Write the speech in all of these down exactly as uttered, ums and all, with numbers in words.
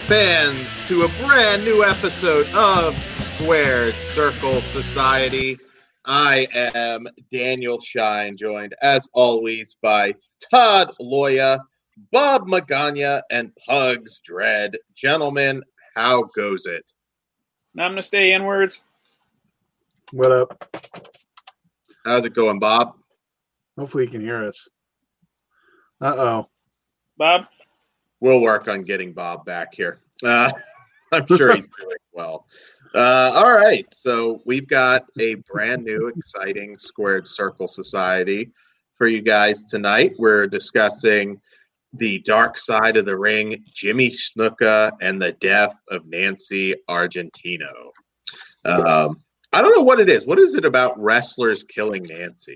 fans, to a brand new episode of Squared Circle Society. I am Daniel Shine, joined as always by Todd Loya, Bob Magana, and Pugs Dread. Gentlemen, how goes it? Namaste, N-words. What up? How's it going, Bob? Hopefully you can hear us. Uh-oh. Bob? We'll work on getting Bob back here. Uh, I'm sure he's doing well. Uh, all right, so we've got a brand new, exciting Squared Circle Society for you guys tonight. We're discussing the dark side of the ring, Jimmy Snuka, and the death of Nancy Argentino. Um, I don't know what it is. What is it about wrestlers killing Nancys?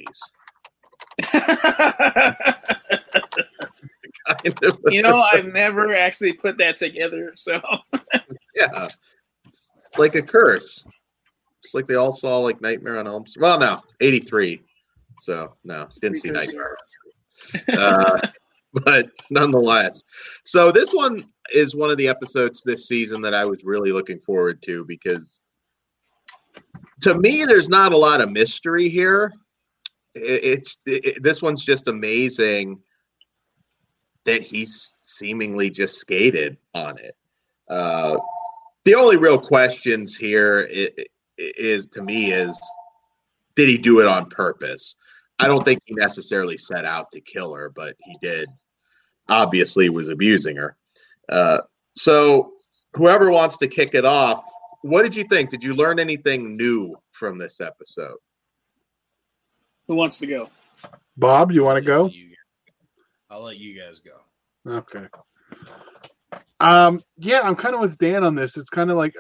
Kind of. You know, I've never actually put that together, so. Yeah, it's like a curse. It's like they all saw like Nightmare on Elm Street. Well, no, eighty-three. So, no, didn't see Nightmare. uh, but nonetheless. So this one is one of the episodes this season that I was really looking forward to because to me, there's not a lot of mystery here. It, it's it, this one's just amazing that he's seemingly just skated on it. Uh, the only real questions here is, is, to me, is did he do it on purpose? I don't think he necessarily set out to kill her, but he did. Obviously, was abusing her. Uh, so, whoever wants to kick it off, what did you think? Did you learn anything new from this episode? Who wants to go? Bob, you want to go? I'll let you guys go. Okay. Um. Yeah, I'm kind of with Dan on this. It's kind of like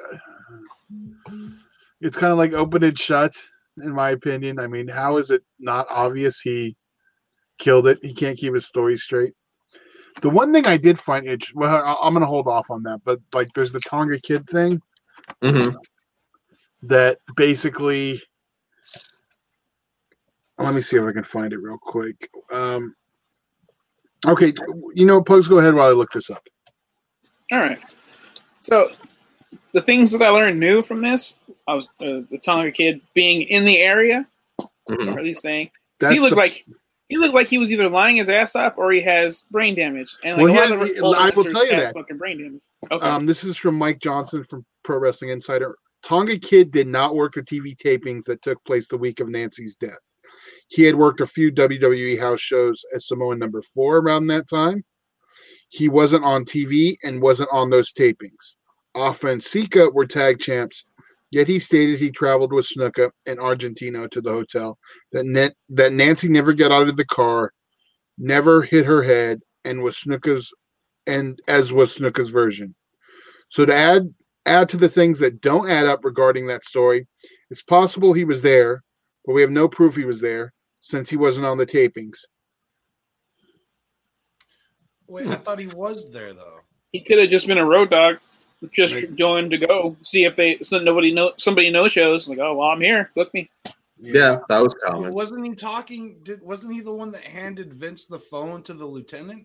it's kind of like open and shut, in my opinion. I mean, how is it not obvious he killed it? He can't keep his story straight. The one thing I did find it. Well, I'm going to hold off on that. But like, there's the Tonga Kid thing mm-hmm. that basically. Let me see if I can find it real quick. Um, okay, you know, Pugs, go ahead while I look this up. All right. So, the things that I learned new from this, I was uh, the Tonga Kid being in the area, mm-hmm. or at least saying That's he looked the, like he looked like he was either lying his ass off or he has brain damage. And like well, a yeah, lot of he, I will tell you that fucking brain damage. Okay. Um, this is from Mike Johnson from Pro Wrestling Insider. Tonga Kid did not work the T V tapings that took place the week of Nancy's death. He had worked a few W W E house shows as Samoan number four around that time. He wasn't on T V and wasn't on those tapings. Afa and Sika were tag champs, yet he stated he traveled with Snuka and Argentino to the hotel, that ne- that Nancy never got out of the car, never hit her head, and was Snuka's and as was Snuka's version. So to add add to the things that don't add up regarding that story, it's possible he was there, but we have no proof he was there since he wasn't on the tapings. Wait, I thought he was there though. He could have just been a road dog, just right. Going to go see if they so nobody know somebody no shows. Like, oh well, I'm here. Book me. Yeah, yeah that was common. Wasn't he talking? Did wasn't he the one that handed Vince the phone to the lieutenant?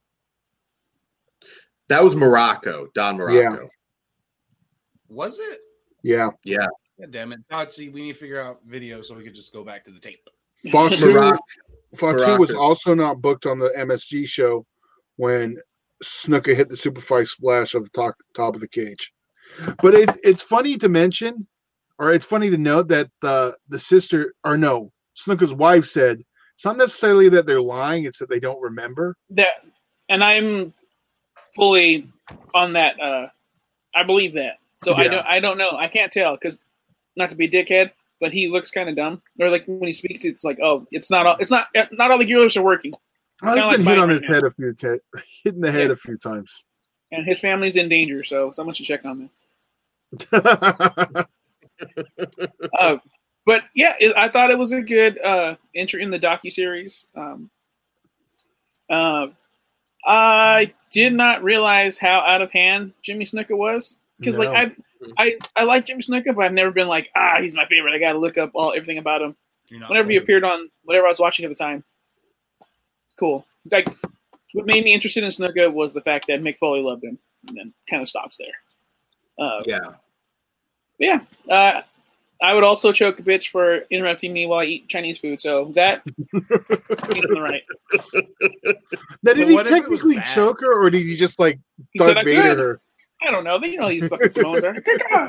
That was Morocco, Don Morocco. Yeah. Was it? Yeah. Yeah. God damn it. God, see, we need to figure out video so we could just go back to the tape. Fatu, Fatu was also not booked on the M S G show when Snuka hit the Superfly splash of the top, top of the cage. But it's it's funny to mention, or it's funny to note that the the sister, or no, Snuka's wife said it's not necessarily that they're lying; it's that they don't remember. That, and I'm fully on that. Uh, I believe that. So yeah. I don't. I don't know. I can't tell because not to be a dickhead, but he looks kind of dumb. Or like when he speaks, it's like, oh, it's not all. It's not. Not all the gears are working. Well, he's been like hit on his right head now. a few times, hit in the head yeah. a few times, and his family's in danger. So someone should check on them. uh, but yeah, it, I thought it was a good uh, entry in the docuseries. Um, uh, I did not realize how out of hand Jimmy Snuka was. Because no. like I, I, I like Jimmy Snuka, but I've never been like, ah, he's my favorite. I got to look up all everything about him. Whenever he appeared on whatever I was watching at the time, cool. Like what made me interested in Snuka was the fact that Mick Foley loved him. and then kind of stops there. Uh, Yeah. Yeah. Uh, I would also choke a bitch for interrupting me while I eat Chinese food. So that he's in the right. Now, did But he what if it was technically bad? choke her, or did he just like He Darth said I Vader could. her? I don't know. You know these fucking Samoans are.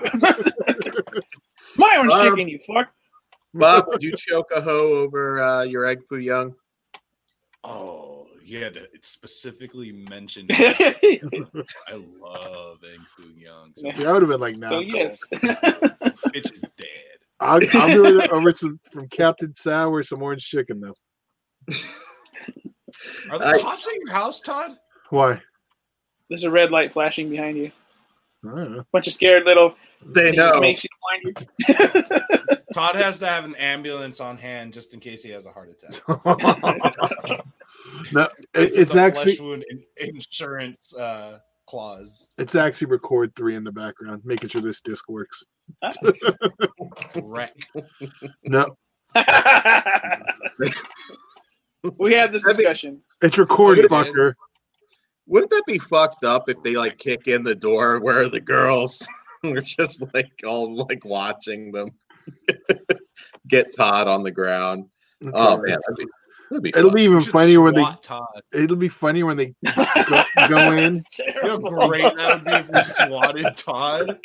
It's my orange Um, chicken, you fuck. Bob, did you choke a hoe over uh, your egg foo young? Oh, you had to specifically mention. so I love Egg Foo Young. So See, I would have been like, no. yes. bitch is dead. I'll, I'll do it over some from Captain Sour, some orange chicken though. Are there I- cops at your house, Todd? Why? There's a red light flashing behind you. I don't know. Bunch of scared little They know. Macy blinders. Todd has to have an ambulance on hand just in case he has a heart attack. No, it, This is it's the actually flesh wound in- insurance uh, clause. it's actually record three in the background, making sure this disc works. Wreck. No, we had this That'd be- discussion. it's record Would've been- fucker. Wouldn't that be fucked up if they like kick in the door where the girls were just like all like watching them get Todd on the ground? It's Oh all right. man, that'd be, that'd be It'll fun. be You even should funnier when they. SWAT Todd. It'll be funnier when they go, go in. That's You know terrible. how great that would be if we swatted Todd.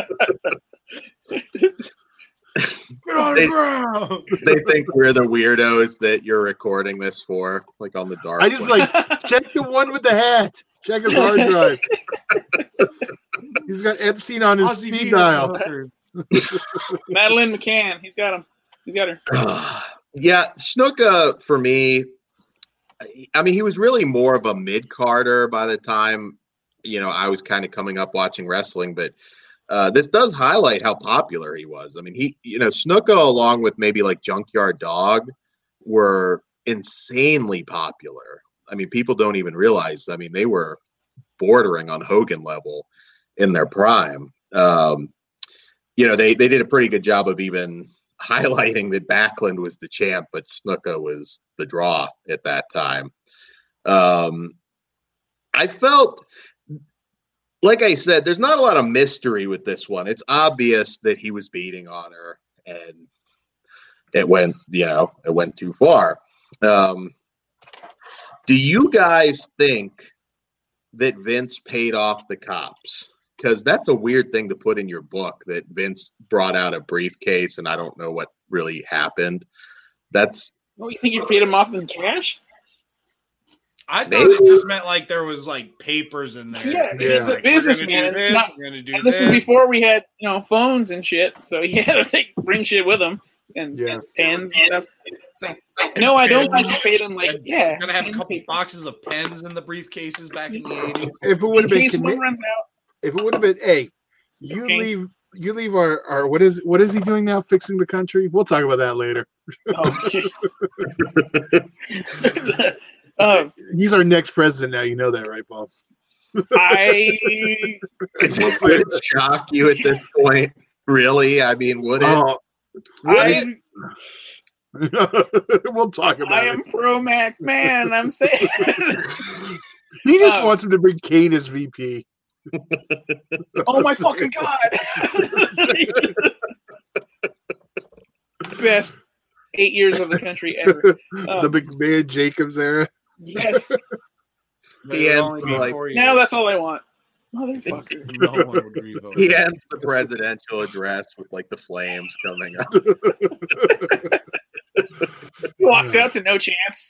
Get on the They- ground. They think we're the weirdos that you're recording this for, like on the dark. I just web. like check the one with the hat. Check his hard drive. He's got Epstein on his Ozzy V speed has dial. no record. Madeline McCann. He's got him. He's got her. Yeah, Snuka for me. I mean, he was really more of a mid carder by the time you know I was kind of coming up watching wrestling, but uh, this does highlight how popular he was. I mean, he you know Snuka along with maybe like Junkyard Dog were insanely popular. I mean, people don't even realize. I mean, they were bordering on Hogan level in their prime. Um, you know, they they did a pretty good job of even highlighting that Backlund was the champ, but Snuka was the draw at that time. Um, I felt, like I said, there's not a lot of mystery with this one. It's obvious that he was beating on her, and it went, you know, it went too far. Um, do you guys think that Vince paid off the cops? Because that's a weird thing to put in your book, that Vince brought out a briefcase and I don't know what really happened. That's Oh, you think you paid him off in cash? I thought Maybe. it just meant like there was like papers in there. Yeah, Yeah. he's a Like, businessman. We're gonna do this, Not- we're gonna do and this this. is before we had, you know, phones and shit. So he had to take bring shit with him and, Yeah. and pens and stuff. So, no, I don't think he paid him like yeah. We're gonna have a pen couple paper. boxes of pens in the briefcases back in the eighties. If it would In have been case one commi- runs out. if it would have been, hey, you Okay. leave you leave our, our what is what is he doing now? Fixing the country? We'll talk about that later. Oh, shit. um, He's our next president now. You know that, right, Paul? I it's, it would shock you at this point. Really? I mean, would it? Oh, I we'll talk about I it. am pro Mac man. I'm saying. He just uh, wants him to bring Kane as V P. Oh my fucking god! Best eight years of the country ever. the Um, McMahon Jacobs era. yes. But He it would ends only the, be like- four Now years. that's all I want. Motherfucker. No one would revote. He ends the presidential address with like the flames coming up. He walks out to no chance.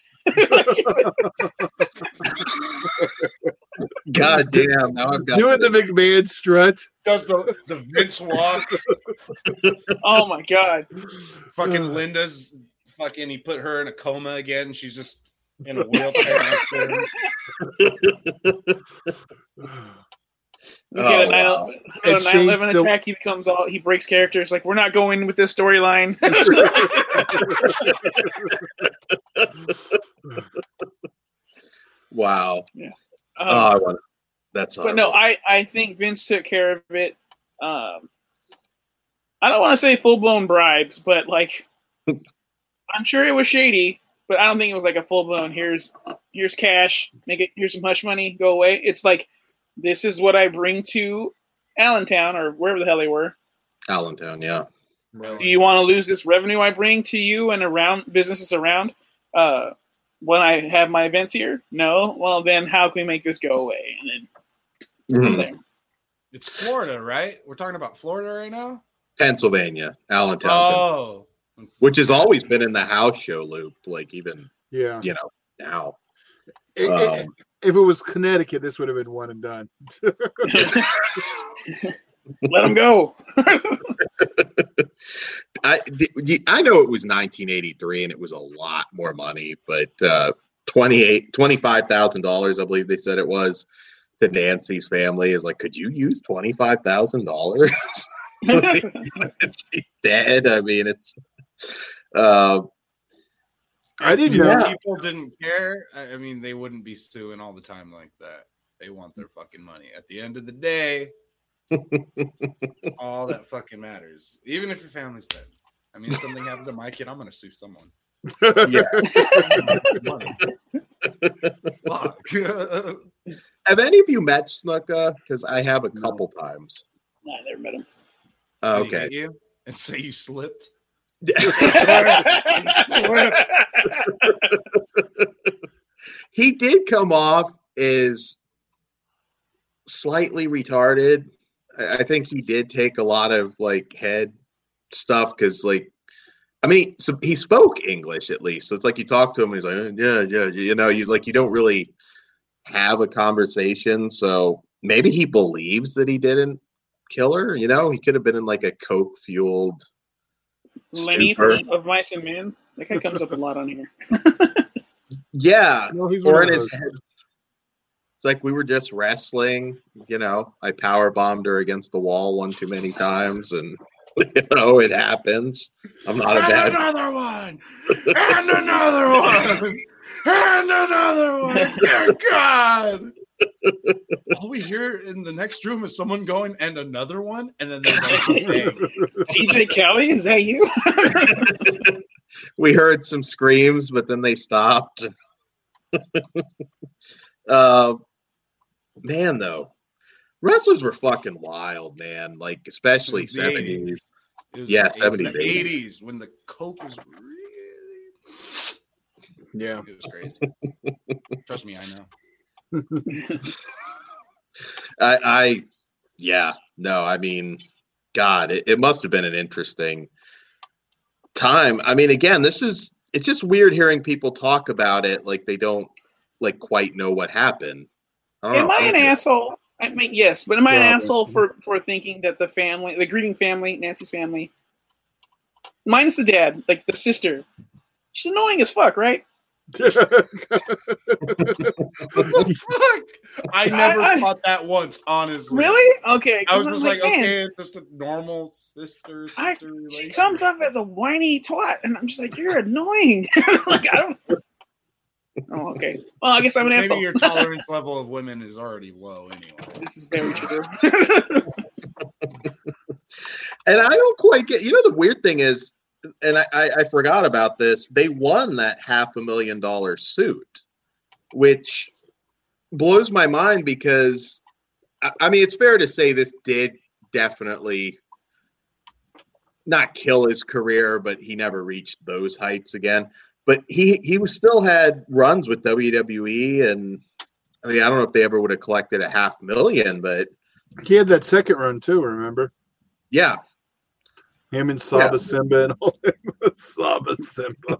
God damn! Now I've got Doing the McMahon strut. Does the, the Vince walk? Oh my god. Fucking Linda's fucking. He put her in a coma again. She's just in a wheelchair next to him. Okay, Oh, the nine wow. And nine eleven Shane's still- attack, he becomes all he breaks characters. Like, we're not going with this storyline. Wow. Um, Oh, I want. That's but no, horrible. I, I think Vince took care of it. Um, I don't want to say full blown bribes, but like, I'm sure it was shady, but I don't think it was like a full blown. Here's here's cash, make it. Here's some hush money, go away. It's like this is what I bring to Allentown or wherever the hell they were. Allentown, yeah. Really. Do you want to lose this revenue I bring to you and around businesses around uh, when I have my events here? No. Well, then how can we make this go away? And then from Mhm. there. It's Florida, right? We're talking about Florida right now? Pennsylvania, Allentown, Oh. which has always been in the house show loop, like even Yeah. you know now. It- it- Um, if it was Connecticut, this would have been one and done. Let them go. I the- I know it was nineteen eighty-three and it was a lot more money, but uh, twenty-eight twenty-five thousand dollars, I believe they said it was, to Nancy's family is like, could you use twenty-five thousand dollars? She's dead. I mean, it's. Uh, I didn't If know. people didn't care, I I mean, they wouldn't be suing all the time like that. They want their fucking money. At the end of the day, all that fucking matters. Even if your family's dead. I mean, if something happened to my kid, I'm going to sue someone. yeah. Money. Fuck. Have any of you met Snuka? Because I have a couple times. I never met him. Uh, Did he okay. hit you and say you slipped? He did come off as slightly retarded. I I think he did take a lot of like head stuff because, like, I mean, so he spoke English at least. So it's like you talk to him and he's like, yeah, yeah, you know, you like you don't really have a conversation. So maybe he believes that he didn't kill her. You know, he could have been in like a coke fueled. Lenny Stupor. from Of Mice and Men. That guy comes up a lot on here. Yeah, No, he's one or of in his those. head. It's like we were just wrestling. You know, I power bombed her against the wall one too many times, and you know it happens. I'm not a And bad. another one! And another one! And another one! Dear God! All we hear in the next room is someone going, and another one? And then they're both saying, D J Kelly, is that you? We heard some screams, but then they stopped. uh, man, though, wrestlers were fucking wild, man. Like especially The eighties. seventies. It was Yeah, the seventies, the eighties when the coke was really. Yeah. It was crazy. Trust me, I know. I, I, yeah, no, I mean, God, it, it must have been an interesting time. I mean, again, this is, it's just weird hearing people talk about it like they don't like quite know what happened. I don't Am know. I an asshole? I mean, yes, but am I an Probably. asshole for, for thinking that the family, the grieving family, Nancy's family, minus the dad, like the sister, she's annoying as fuck, right? Fuck! I never I- I- thought that once, honestly. Really? Okay. 'cause I was just like, man, okay, it's just a normal sister sister I- relationship. she comes up as a whiny twat, and I'm just like, you're annoying. Like, I don't. Oh, okay. Well, I guess I'm an Maybe asshole. your tolerance level of women is already low anyway. This is very true. And I don't quite get, you know, the weird thing is, and I, I, I forgot about this, they won that half a million dollar suit, which blows my mind because, I, I mean, it's fair to say this did definitely not kill his career, but he never reached those heights again. But he, he was still had runs with W W E, and I mean, I don't know if they ever would have collected a half million, but He had that second run too, remember? yeah. Him and Saba Simba and all that. Saba Simba.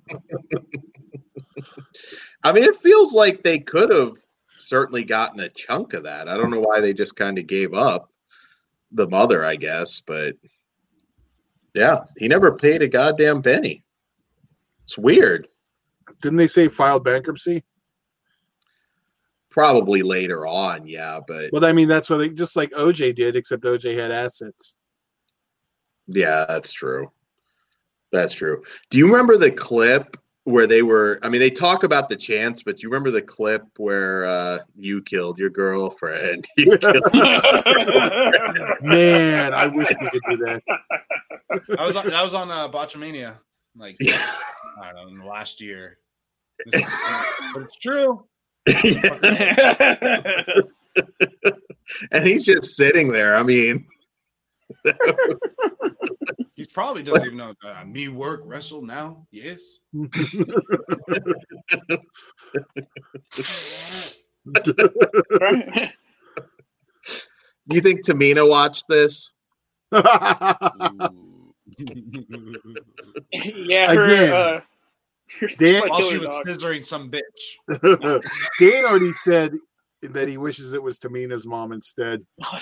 I mean, it feels like they could have certainly gotten a chunk of that. I don't know why they just kind of gave up the mother, I guess, but yeah, he never paid a goddamn penny. It's weird. Didn't they say he filed bankruptcy? Probably later on, yeah, but Well, I mean, that's what they just like O J did, except O J had assets. yeah, that's true. That's true. Do you remember the clip where they were? I mean, they talk about the chance, but do you remember the clip where uh, you killed your girlfriend? You killed Man, I wish we could do that. I was on, that was on uh, Botchamania, like Yeah. I don't know, last year. This is- but it's true. and he's just sitting there. I mean, He probably doesn't even know. Uh, me work wrestle now. Yes. Right? do you think Tamina watched this? Yeah, her. Again, Uh, her Dan- like While she killer was dog. scissoring some bitch. Dan already said that he wishes it was Tamina's mom instead.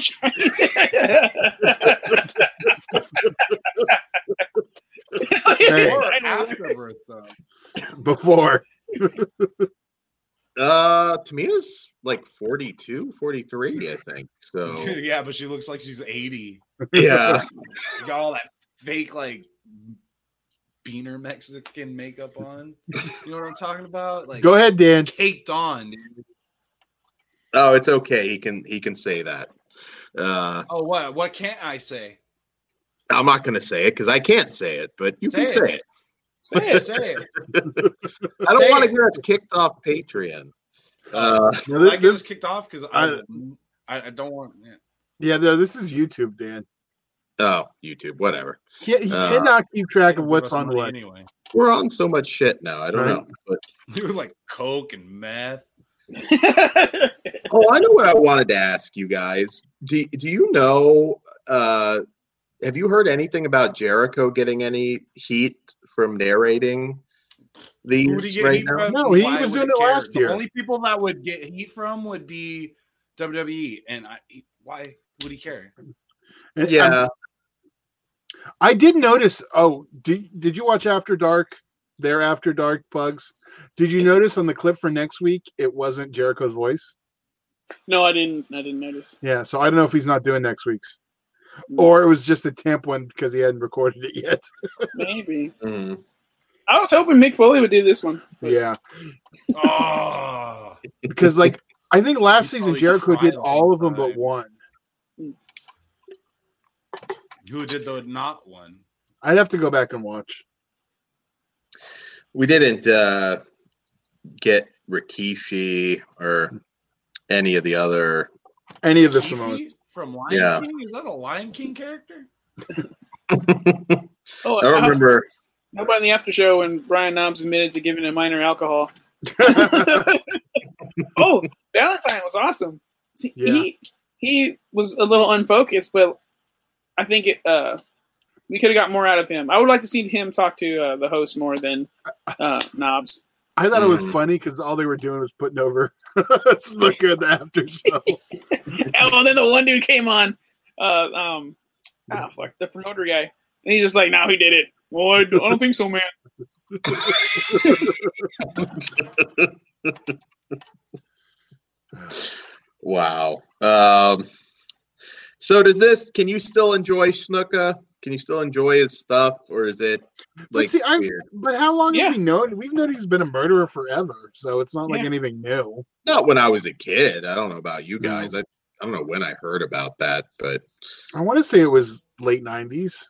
Hey. Or I know. afterwards, though. Before. Uh, Tamina's like forty-two, forty-three, I think. So Yeah, but she looks like she's eighty. yeah, She got all that fake, like, beaner Mexican makeup on. You know what I'm talking about? Like, Go ahead, Dan. caked on, dude. oh, it's okay. He can he can say that. Uh, Oh, what? What can't I say? I'm not going to say it because I can't say it, but you Say can say it. it. Say it, say it. I don't Say want to it. get us kicked off Patreon. Uh, No, I this, get this- us kicked off because I, I, I don't want. Yeah. yeah, no, this is YouTube, Dan. oh, YouTube, whatever. He, he Uh, cannot keep track of Give what's us on money what. anyway. We're on so much shit now. I don't Right. know. But You were like coke and meth. oh, I know what I wanted to ask you guys. Do do you know? Uh, have you heard anything about Jericho getting any heat from narrating Who would he these get right heat now? from? No, he Why was would doing it it care? last The year. only people that would get heat from would be W W E, and I, why would he care? And Yeah, I'm- I did notice. Oh, did, did you watch After Dark? Their After Dark Bugs. Did you notice on the clip for next week it wasn't Jericho's voice? No, I didn't. I didn't notice. Yeah, so I don't know if he's not doing next week's, or it was just a temp one because he hadn't recorded it yet. Maybe. Mm. I was hoping Mick Foley would do this one. Yeah, Oh, because like I think last He season probably Jericho did cried all of them but inside. one. who did the not one? I'd have to go back and watch. we didn't uh, get Rikishi or any of the other. Any of the Fifi Samoans. from Lion Yeah. King? Is that a Lion King character? Oh, I how, remember. how about in the after show when Brian Knobs admitted to giving a minor alcohol? Oh, Valentine was awesome. See, Yeah. He he was a little unfocused, but I think it uh, we could have got more out of him. I would like to see him talk to uh, the host more than uh, Knobs. I thought it was Mm. funny because all they were doing was putting over Snuka in the after show. And then the one dude came on, uh, um, ah, fuck, the promoter guy, and he's just like, "No, he did it." Well, I don't, I don't think so, man. Wow. Um, so does this? Can you still enjoy Snuka? Can you still enjoy his stuff, or is it like see, I'm- weird? But how long Yeah. have we known? We've known he's been a murderer forever, so it's not like Yeah. anything new. Not when I was a kid. I don't know about you No. guys. I, I don't know when I heard about that, but I want to say it was late nineties.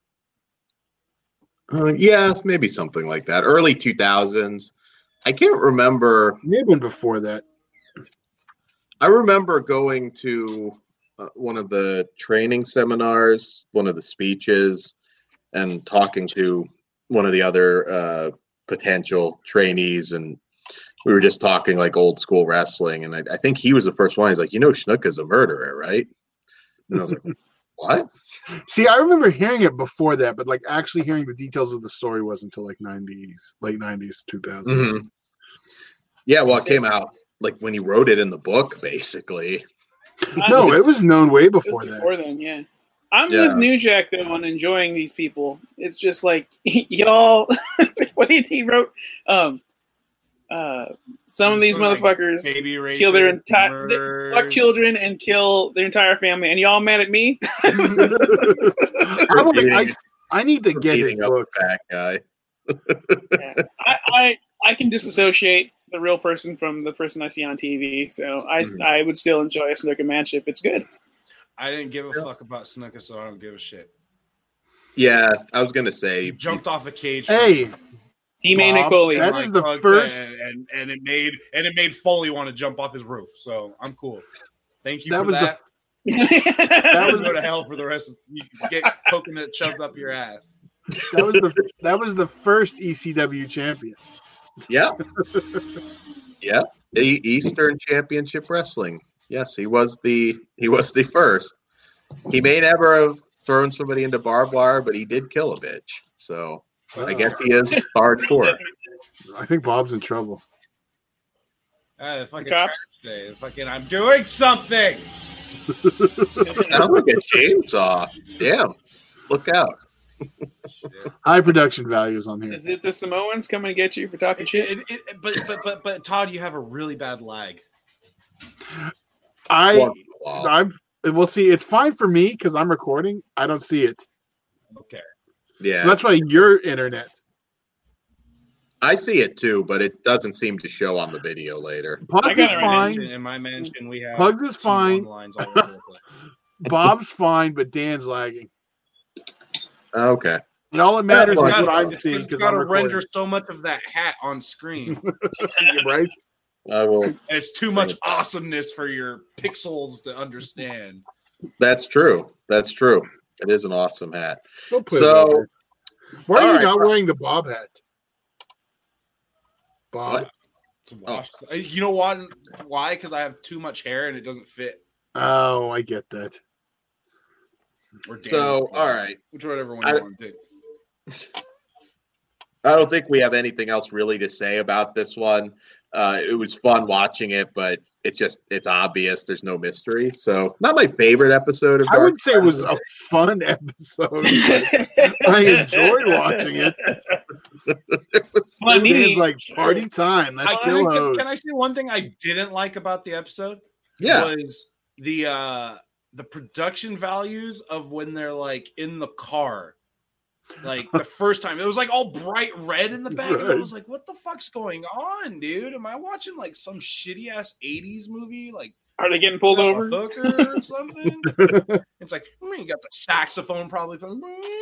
uh, yes, maybe something like that. Early two thousands. I can't remember. Maybe even before that. I remember going to uh, one of the training seminars, one of the speeches, and talking to one of the other uh, potential trainees, and we were just talking like old school wrestling. And I, I think he was the first one. He's like, "You know, Snuka's a murderer, right?" And I was like, "What?" See, I remember hearing it before that, but like actually hearing the details of the story wasn't until like nineties, late nineties, two thousands. Mhm. Yeah, well, it came out like when he wrote it in the book, basically. No, it was known way It was before that. before then, yeah. I'm Yeah. with New Jack though on enjoying these people. It's just like y'all. What did he wrote? Um, uh, some of these Like, motherfuckers baby rape, kill their entire murder. fuck children and kill their entire family, and y'all mad at me? I, want I, I need to get his Beating up book. a fat guy. Yeah. I, I I can disassociate the real person from the person I see on T V, so I Mhm. I would still enjoy a snooker match if it's good. I didn't give a fuck about Snuka, so I don't give a shit. Yeah, I was gonna say. He jumped off a cage. Hey, He made Bob, Nicole. that My is the dog, first- and, and and it made and it made Foley want to jump off his roof. So I'm cool. Thank you That for was that. the That that would was go to hell for the rest of you. Get coconut shoved up your ass. that was the that was the first E C W champion. Yeah. Yeah. E- Eastern Championship Wrestling. Yes, he was the he was the first. He may never have thrown somebody into barbed wire, but he did kill a bitch. So I guess he is hardcore. I think Bob's in trouble. Uh, the fucking cops? Say, fucking, I'm doing something. Sounds like a chainsaw. Damn. Look out. High production values on here. Is it the Samoans coming to get you for talking It, shit? it, it, but, but but but Todd, you have a really bad lag. I Once in a while. I'm we'll see. It's fine for me because I'm recording. I don't see it. Okay. Yeah. So that's why your internet. I see it too, but it doesn't seem to show on the video later. I Pugs got is it right fine. Mansion, in my mansion, we have Pugs is T fine. one lines all over the place. Bob's fine, but Dan's lagging. Okay. And all that matters It's is gotta- what I'm It's, seeing it's because got I'm to recording. render so much of that hat on screen, and right? I will. it's too much awesomeness for your pixels to understand. That's true. That's true. It is an awesome hat. Don't put So- it out there. Why are all you right, not bro. wearing the Bob hat? Bob. What? It's washed. Uh, You know what? Why? Because I have too much hair and it doesn't fit. Oh, I get that. Or Dan, So, all right. which whatever one I- you want to do. I don't think we have anything else really to say about this one. Uh, it was fun watching it, but it's just it's obvious. There's no mystery. So, not my favorite episode of I Dark. wouldn't say it was a fun episode. but I enjoyed watching it. It was Well, I so- mean- Dan's like party time. I, Let's can, kill I, can, Hose. can I say one thing I didn't like about the episode? yeah. Was the uh the production values of when they're like in the car. Like the first time, it was like all bright red in the back, and I Right. was like, "What the fuck's going on, dude? Am I watching like some shitty ass eighties movie, like Are they getting pulled over? Hooker or something?" It's like, I mean, you got the saxophone probably playing.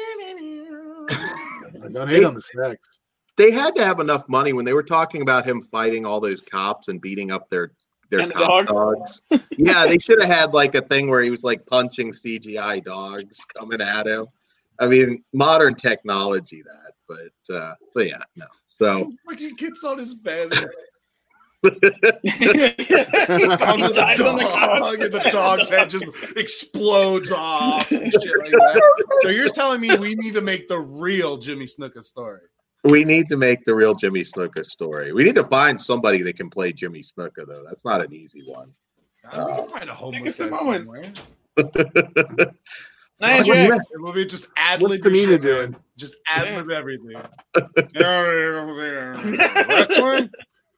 Don't hate on the sex. They had to have enough money when they were talking about him fighting all those cops and beating up their their And the cop dog. dogs. Yeah, they should have had like a thing where he was like punching C G I dogs coming at him. I mean, modern technology that, but uh, but yeah, no. So Like he gets on his bed, He comes with the dies on the dog, couch. and the dog's head just explodes off and shit like that. So you're telling me we need to make the real Jimmy Snuka story? we need to make the real Jimmy Snuka story. We need to find somebody that can play Jimmy Snuka, though. That's not an easy one. Uh, we can find a homeless Take guy us a moment. somewhere. Nia Oh, yeah. Jax. We'll be just ad What's lib your Tamina shit, doing? man. Just ad lib everything. Wrestling?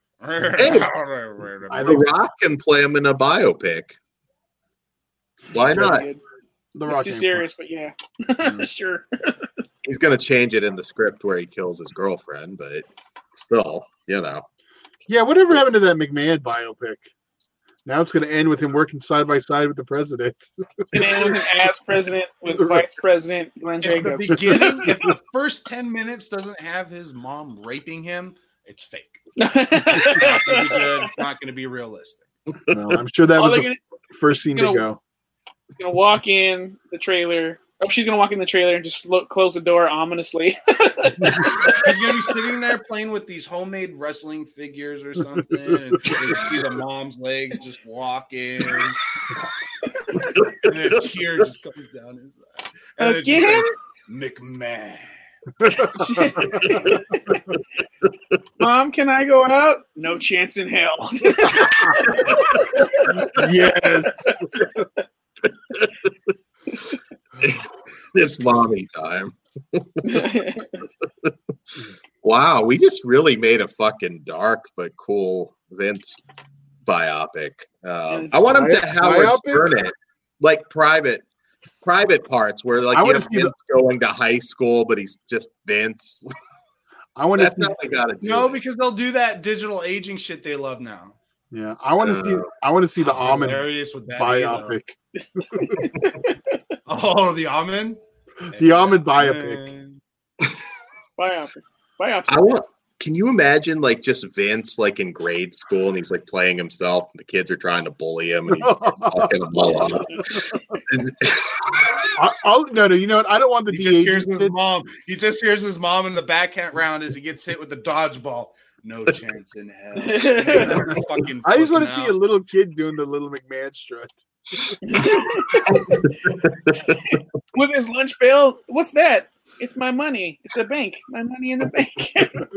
I The think Rock can play him in a biopic. Why not? Good. the It's Rock too ain't serious, but yeah, sure. He's going to change it in the script where he kills his girlfriend, but still, you know. Yeah, whatever happened to that McMahon biopic? Now it's going to end with him working side by side with the president. And as president with Vice President Glenn If the Jacobs. beginning, if the first ten minutes doesn't have his mom raping him, it's fake. It's not going to be good. It's not going to be realistic. No, I'm sure that Oh, was they're the gonna, first scene to gonna- go. gonna walk in the trailer. Oh, she's gonna walk in the trailer and just look, close the door ominously. He's going to be sitting there playing with these homemade wrestling figures or something. And you see the mom's legs just walking. And a tear just comes down his eye. And it just Again? says, McMahon. Mom, can I go out? No chance in hell. Yes. It's mommy time. Wow, we just really made a fucking dark but cool Vince biopic. Um, Yes. I want him to Bi- Howard biopic? Stern it, like private, private parts where like I you wanna have see Vince going to high school, but he's just Vince. I want to That's see. how they got to do No, it. because they'll do that digital aging shit they love now. Yeah, I want to see. I want to see the How Almond hilarious would that be, though? biopic. Oh, the almond? The almond biopic. Man. Biopic. Biopic. I want can you imagine like just Vince like in grade school and he's like playing himself and the kids are trying to bully him and he's talking them all up. I, I'll, no, no, you know what? I don't want the He D just A hears his shit. mom. He just hears his mom in the backhand round as he gets hit with the dodgeball. No chance in hell. Fucking I just want to flipping see a out. little kid doing the little McMahon strut. With his lunch bill. What's that? It's my money. It's a bank. My money in the bank.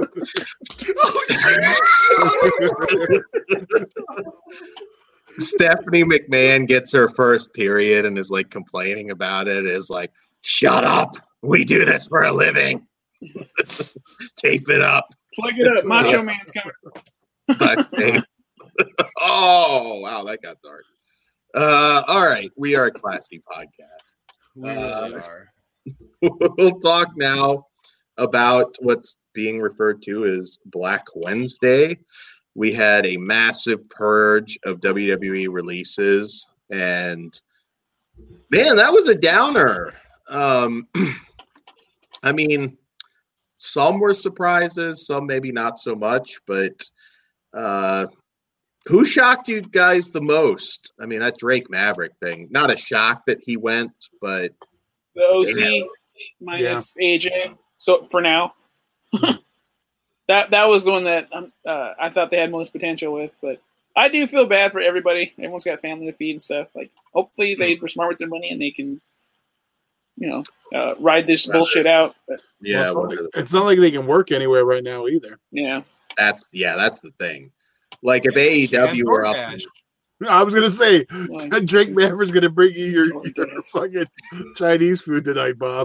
Stephanie McMahon gets her first period and is like complaining about it. Is like, shut up. We do this for a living. Tape it up. Plug it up. Macho Man's coming. Duct tape. Oh, wow, that got dark. Uh, all right, we are a classy podcast. We really Uh, are. We'll talk now about what's being referred to as Black Wednesday. We had a massive purge of W W E releases, and man, that was a downer. Um, I mean, some were surprises, some maybe not so much, but uh, who shocked you guys the most? I mean, that Drake Maverick thing. Not a shock that he went, but The O C minus A J. So for now, that that was the one that um, uh, I thought they had most potential with. But I do feel bad for everybody. Everyone's got family to feed and stuff. Like, hopefully they were smart with their money and they can, you know, uh, ride this bullshit out. But yeah, Well, what is it? it's not like they can work anywhere right now either. yeah, That's yeah, that's the thing. Like if A E W were up, DoorDash. I was gonna say Like- Drake Maverick's gonna bring you your, your DoorDash. fucking Chinese food tonight, Bob.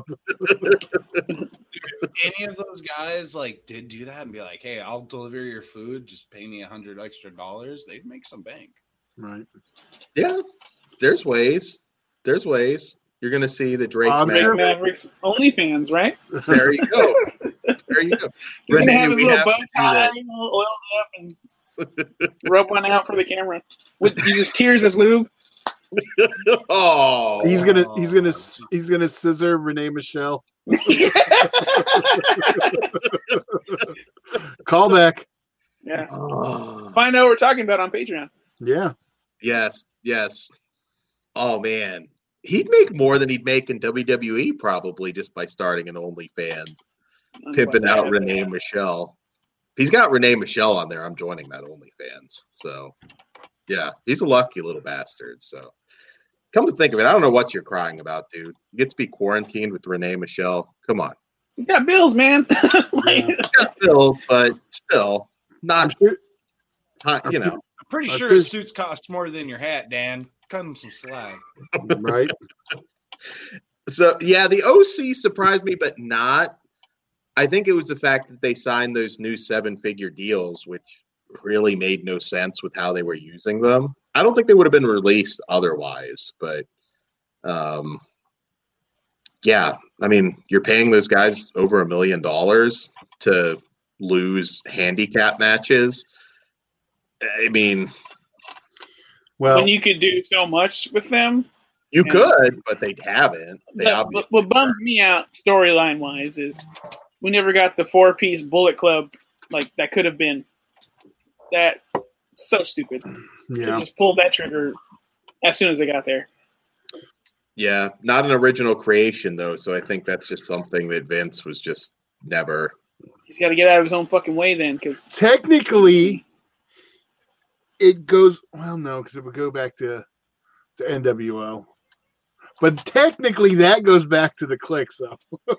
Any of those guys like did do that and be like, "Hey, I'll deliver your food. Just pay me a hundred extra dollars." They'd make some bank. Right. yeah, there's ways. There's ways. You're gonna see the Drake Um, Drake Maverick. Mavericks OnlyFans, right? There you go. There you go. He's gonna Renee, have his we little have bow to do tie, that. you know, oiled up, and rub one out for the camera. With uses tears as lube. Oh, He's gonna he's gonna he's gonna scissor Renee Michelle. Call back. Yeah. Oh. Find out what we're talking about on Patreon. Yeah. Yes, yes. Oh man, he'd make more than he'd make in W W E probably just by starting an OnlyFans, pimping out Renee Michelle. If he's got Renee Michelle on there, I'm joining that OnlyFans. So, yeah, he's a lucky little bastard. So, come to think of it, I don't know what you're crying about, dude. You get to be quarantined with Renee Michelle. Come on, He's got bills, man. Like, Yeah. got bills, but still I'm not. sure, You know, I'm pretty I sure think- his suits cost more than your hat, Dan. Cut him some slack. right? so yeah, the O C surprised me, but not. I think it was the fact that they signed those new seven-figure deals, which really made no sense with how they were using them. I don't think they would have been released otherwise, but um, yeah, I mean, you're paying those guys over a million dollars to lose handicap matches. I mean, Well, when you could do so much with them. you Yeah. could, but they haven't. They But- obviously what bums me out storyline wise is we never got the four piece Bullet Club like that could have been. That so stupid. They yeah. just pulled that trigger as soon as they got there. Yeah, not an original creation though, so I think that's just something that Vince was just never. He's got to get out of his own fucking way then, because Technically, it goes well, no, because it would go back to to N W O. But technically, that goes back to the Click. So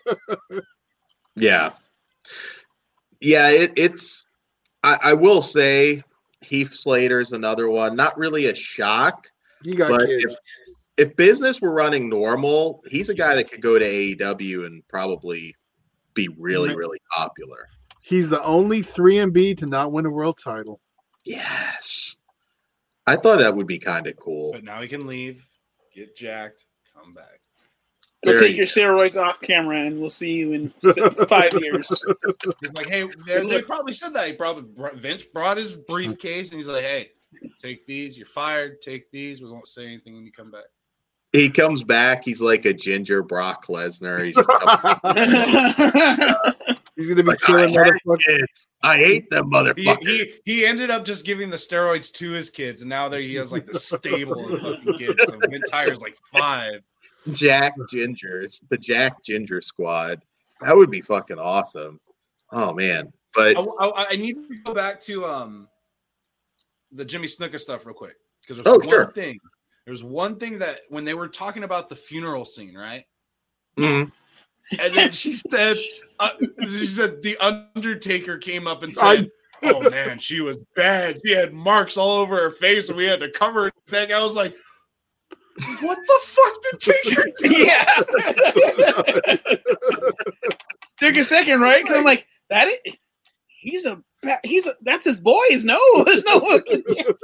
Yeah, yeah, it, it's. I, I will say, Heath Slater's another one. Not really a shock, you got but kids. if, if business were running normal, he's a guy that could go to A E W and probably be really, really popular. He's the only three M B to not win a world title. Yes, I thought that would be kind of cool. But now he can leave, get jacked, come back. go There take you your steroids off camera and we'll see you in s- five years. He's like, hey, they they probably said that. He probably brought, Vince brought his briefcase and he's like, hey, take these. You're fired. Take these. We won't say anything when you come back. He comes back. He's like a ginger Brock Lesnar. He's just comes He's gonna be Like, killing I had motherfuckers. kids. I hate them He, motherfuckers. he he ended up just giving the steroids to his kids, and now there he has like the stable of fucking kids. So McIntyre's like five. Jack Gingers, the Jack Ginger squad. That would be fucking awesome. Oh man. But I, I, I need to go back to um the Jimmy Snuka stuff real quick because there's Oh, one sure. thing. There's one thing that when they were talking about the funeral scene, right? mhm. And then she said, uh, she said the Undertaker came up and said, I- "Oh man, she was bad. She had marks all over her face, and we had to cover her neck." I was like, "What the fuck did Taker do?" Yeah. Took a second, right? Because I'm like, that is, he's a ba- he's a that's his boys. No, there's no one can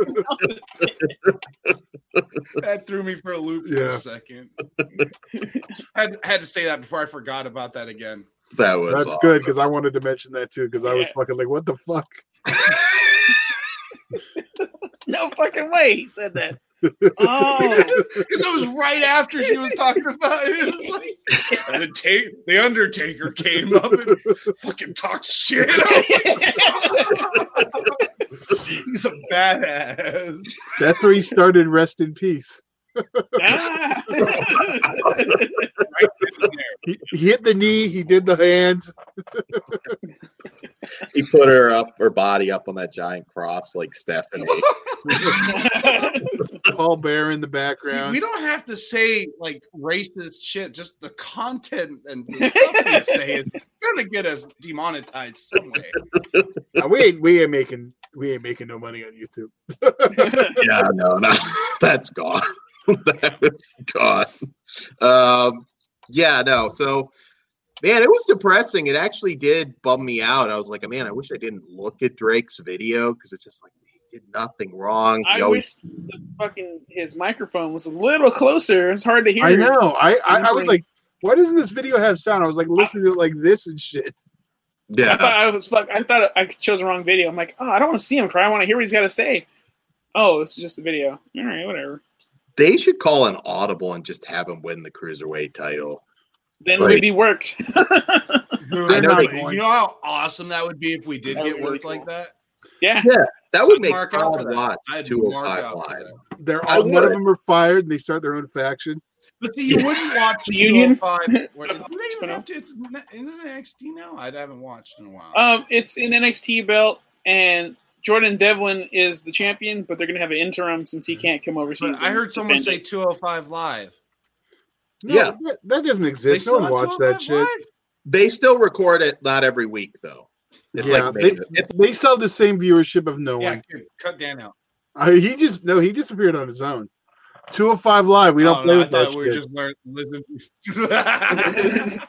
That threw me for a loop for Yeah. a second. had had to say that before I forgot about that again. That was That's awesome. good because I wanted to mention that too because I was Yeah. fucking like, what the fuck? No fucking way he said that. Oh, Because it was right after she was talking about it. It was like, and the, ta- the Undertaker came up and fucking talked shit. I was like, he's a badass. That's where he started. Rest in peace. ah. He, he hit the knee. He did the hands. He put her up, her body up on that giant cross like Stephanie. Paul Bear in the See, background. we don't have to say like racist shit. Just the content and the stuff we say is gonna get us demonetized some way. Uh, we ain't we ain't making we ain't making no money on YouTube. Yeah, no, no, that's gone. That is gone. Um, yeah, no. So, man, it was depressing. It actually did bum me out. I was like, man, I wish I didn't look at Drake's video because it's just like he did nothing wrong. He I always, wish the fucking his microphone was a little closer. It's hard to hear. I know. I, I I was like, why doesn't this video have sound? I was like listening to it like this and shit. I thought yeah, I was fuck. I thought I chose the wrong video. I'm like, oh, I don't want to see him cry. I want to hear what he's got to say. Oh, this is just the video. All right, whatever. they should call an audible and just have him win the cruiserweight title. Then Right. we'd be worked. Dude, I know you they- know how awesome that would be if we did That would get be really worked like cool. that. Yeah. That would make Mark out for Todd that. watch I'd two oh mark five out for live. that. They're I all none of would. them are fired and they start their own faction. But see, you wouldn't watch The Union? two oh five. Where, do they even have to, it's, isn't it N X T now? I haven't watched in a while. Um, it's an N X T belt, and Jordan Devlin is the champion, but they're gonna have an interim since he can't come overseas. But I and heard someone defend say it. two oh five live. No, Yeah. that, that doesn't They exist. No still one have watched that 205 shit. Live? They still record it, not every week though. It's Yeah, like they, it's they still have the same viewership of no Yeah, one. kid, cut Dan out. I, he just no, he just appeared on his own. two oh five Live. We don't Oh, play no, with I that thought we were shit. just learning. Listen.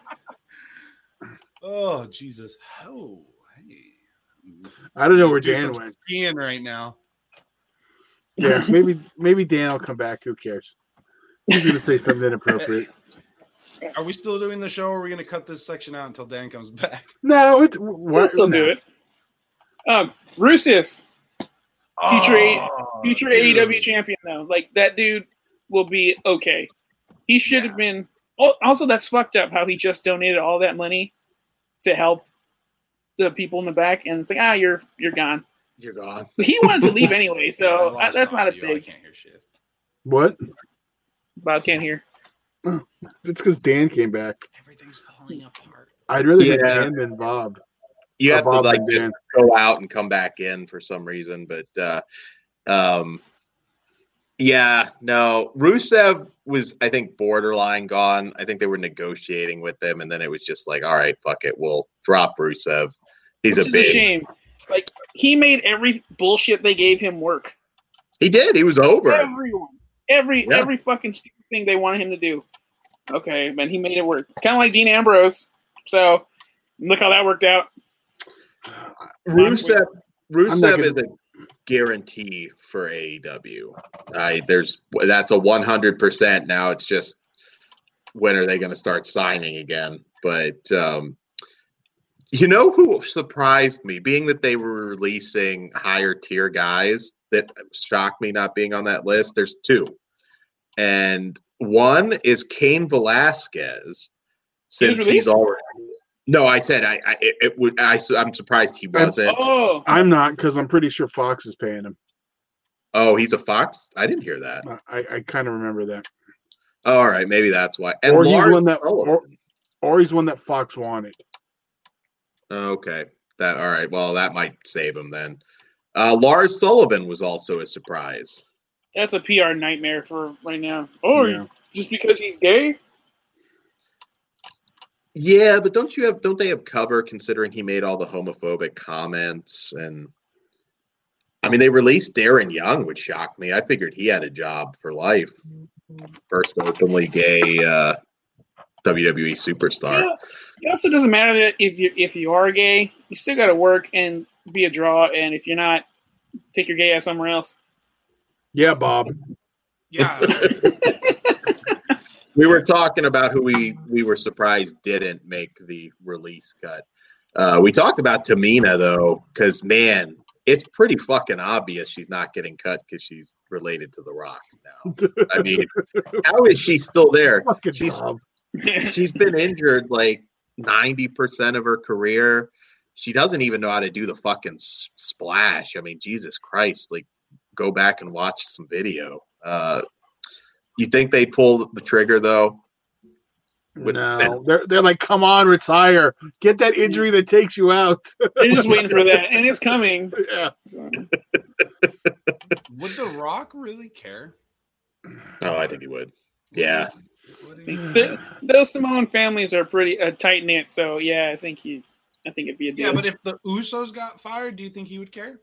Oh Jesus! Oh, hey. I don't know where Do Dan some went. skiing right now. Yeah, maybe maybe Dan will come back. Who cares? He's gonna say something inappropriate. Are we still doing the show, or are we going to cut this section out until Dan comes back? No, it, We'll what, still do it. Um, Rusev, Future A- Oh, future dude. A E W champion though. Like that dude will be okay. He should have been. Oh, also, that's fucked up how he just donated all that money to help the people in the back, and it's like, ah, you're you're gone. you're gone. But he wanted to leave anyway, Yeah, I so lost I, that's not a audio. I big. can't hear shit. What? Bob can't hear. It's because Dan came back. Everything's falling apart. I'd rather get Yeah. Dan than Bob. You Or have to Bob like and just Dan. go out and come back in for some reason, but uh, um, yeah, no. Rusev was, I think, borderline gone. I think they were negotiating with him, and then it was just like, all right, fuck it, we'll drop Rusev. He's Which a is big. a shame. Like he made every bullshit they gave him work. He did. He was over. Everyone, every Yeah. every fucking stupid thing they wanted him to do. Okay, man, he made it work. Kind of like Dean Ambrose. So look how that worked out. Rusev. I'm not Rusev gonna- is a guarantee for A E W. I there's that's a one hundred percent. Now it's just when are they going to start signing again? But um, you know who surprised me, being that they were releasing higher tier guys, that shocked me not being on that list. There's two, and one is Cain Velasquez, since he's released? already No, I said I. I it, it would. I, I'm surprised he wasn't. Oh, I'm not because I'm pretty sure Fox is paying him. Oh, he's a Fox. I didn't hear that. I, I kind of remember that. Oh, all right, maybe that's why. And Or he's Lars one that, Sullivan. or, or he's one that Fox wanted. Okay, that all right. Well, that might save him then. Uh, Lars Sullivan was also a surprise. that's a P R nightmare for right now. Oh, Yeah. just because he's gay? Yeah, but don't you have? Don't they have cover considering he made all the homophobic comments? And I mean, they released Darren Young, which shocked me. I figured he had a job for life. First openly gay uh, W W E superstar. Yeah. It also doesn't matter that if you if you are gay, you still got to work and be a draw. And if you're not, take your gay ass somewhere else. Yeah, Bob. Yeah. We were talking about who we, we were surprised didn't make the release cut. Uh, we talked about Tamina, though, because, man, it's pretty fucking obvious she's not getting cut because she's related to The Rock now. I mean, how is she still there? Fucking She's Bob. She's been injured like ninety percent of her career. She doesn't even know how to do the fucking s- splash. I mean, Jesus Christ, like, go back and watch some video. Uh You think they pull the trigger though? With- No, they're they're like, come on, retire. Get that injury that takes you out. They're just waiting for that, and it's coming. Yeah. So, Would The Rock really care? Oh, I think he would. Yeah. Would he? the, those Samoan families are pretty uh, tight knit. So yeah, I think he, I think it'd be a deal. Yeah, but if the Usos got fired, do you think he would care?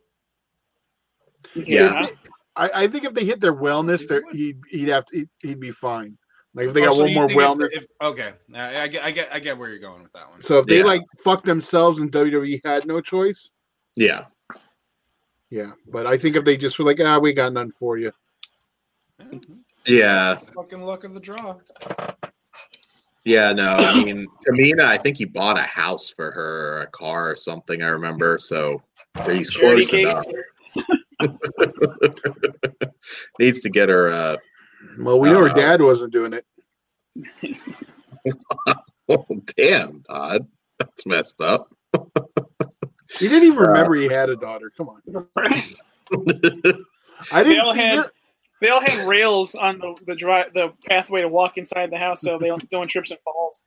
Yeah. I, I think if they hit their wellness, they're- he'd he'd have to he'd, he'd be fine. Like if they Oh, got so one you more think if- wellness. if- okay, I, I get, I get, I get where you're going with that one. So if they Yeah. like fuck themselves and W W E had no choice, Yeah. yeah. But I think if they just were like, ah, we got none for you. Yeah, Yeah. fucking luck of the draw. Yeah, no, I mean, Tamina, I think he bought a house for her or a car or something, I remember. So he's Charity close case. enough. Needs to get her. Uh, Well, we know her Uh, dad wasn't doing it. oh, damn, Todd. That's messed up. He didn't even remember he had a daughter. Come on. I They didn't all see had her- they all had rails on the the drive the pathway to walk inside the house, so they don't don't trips and falls.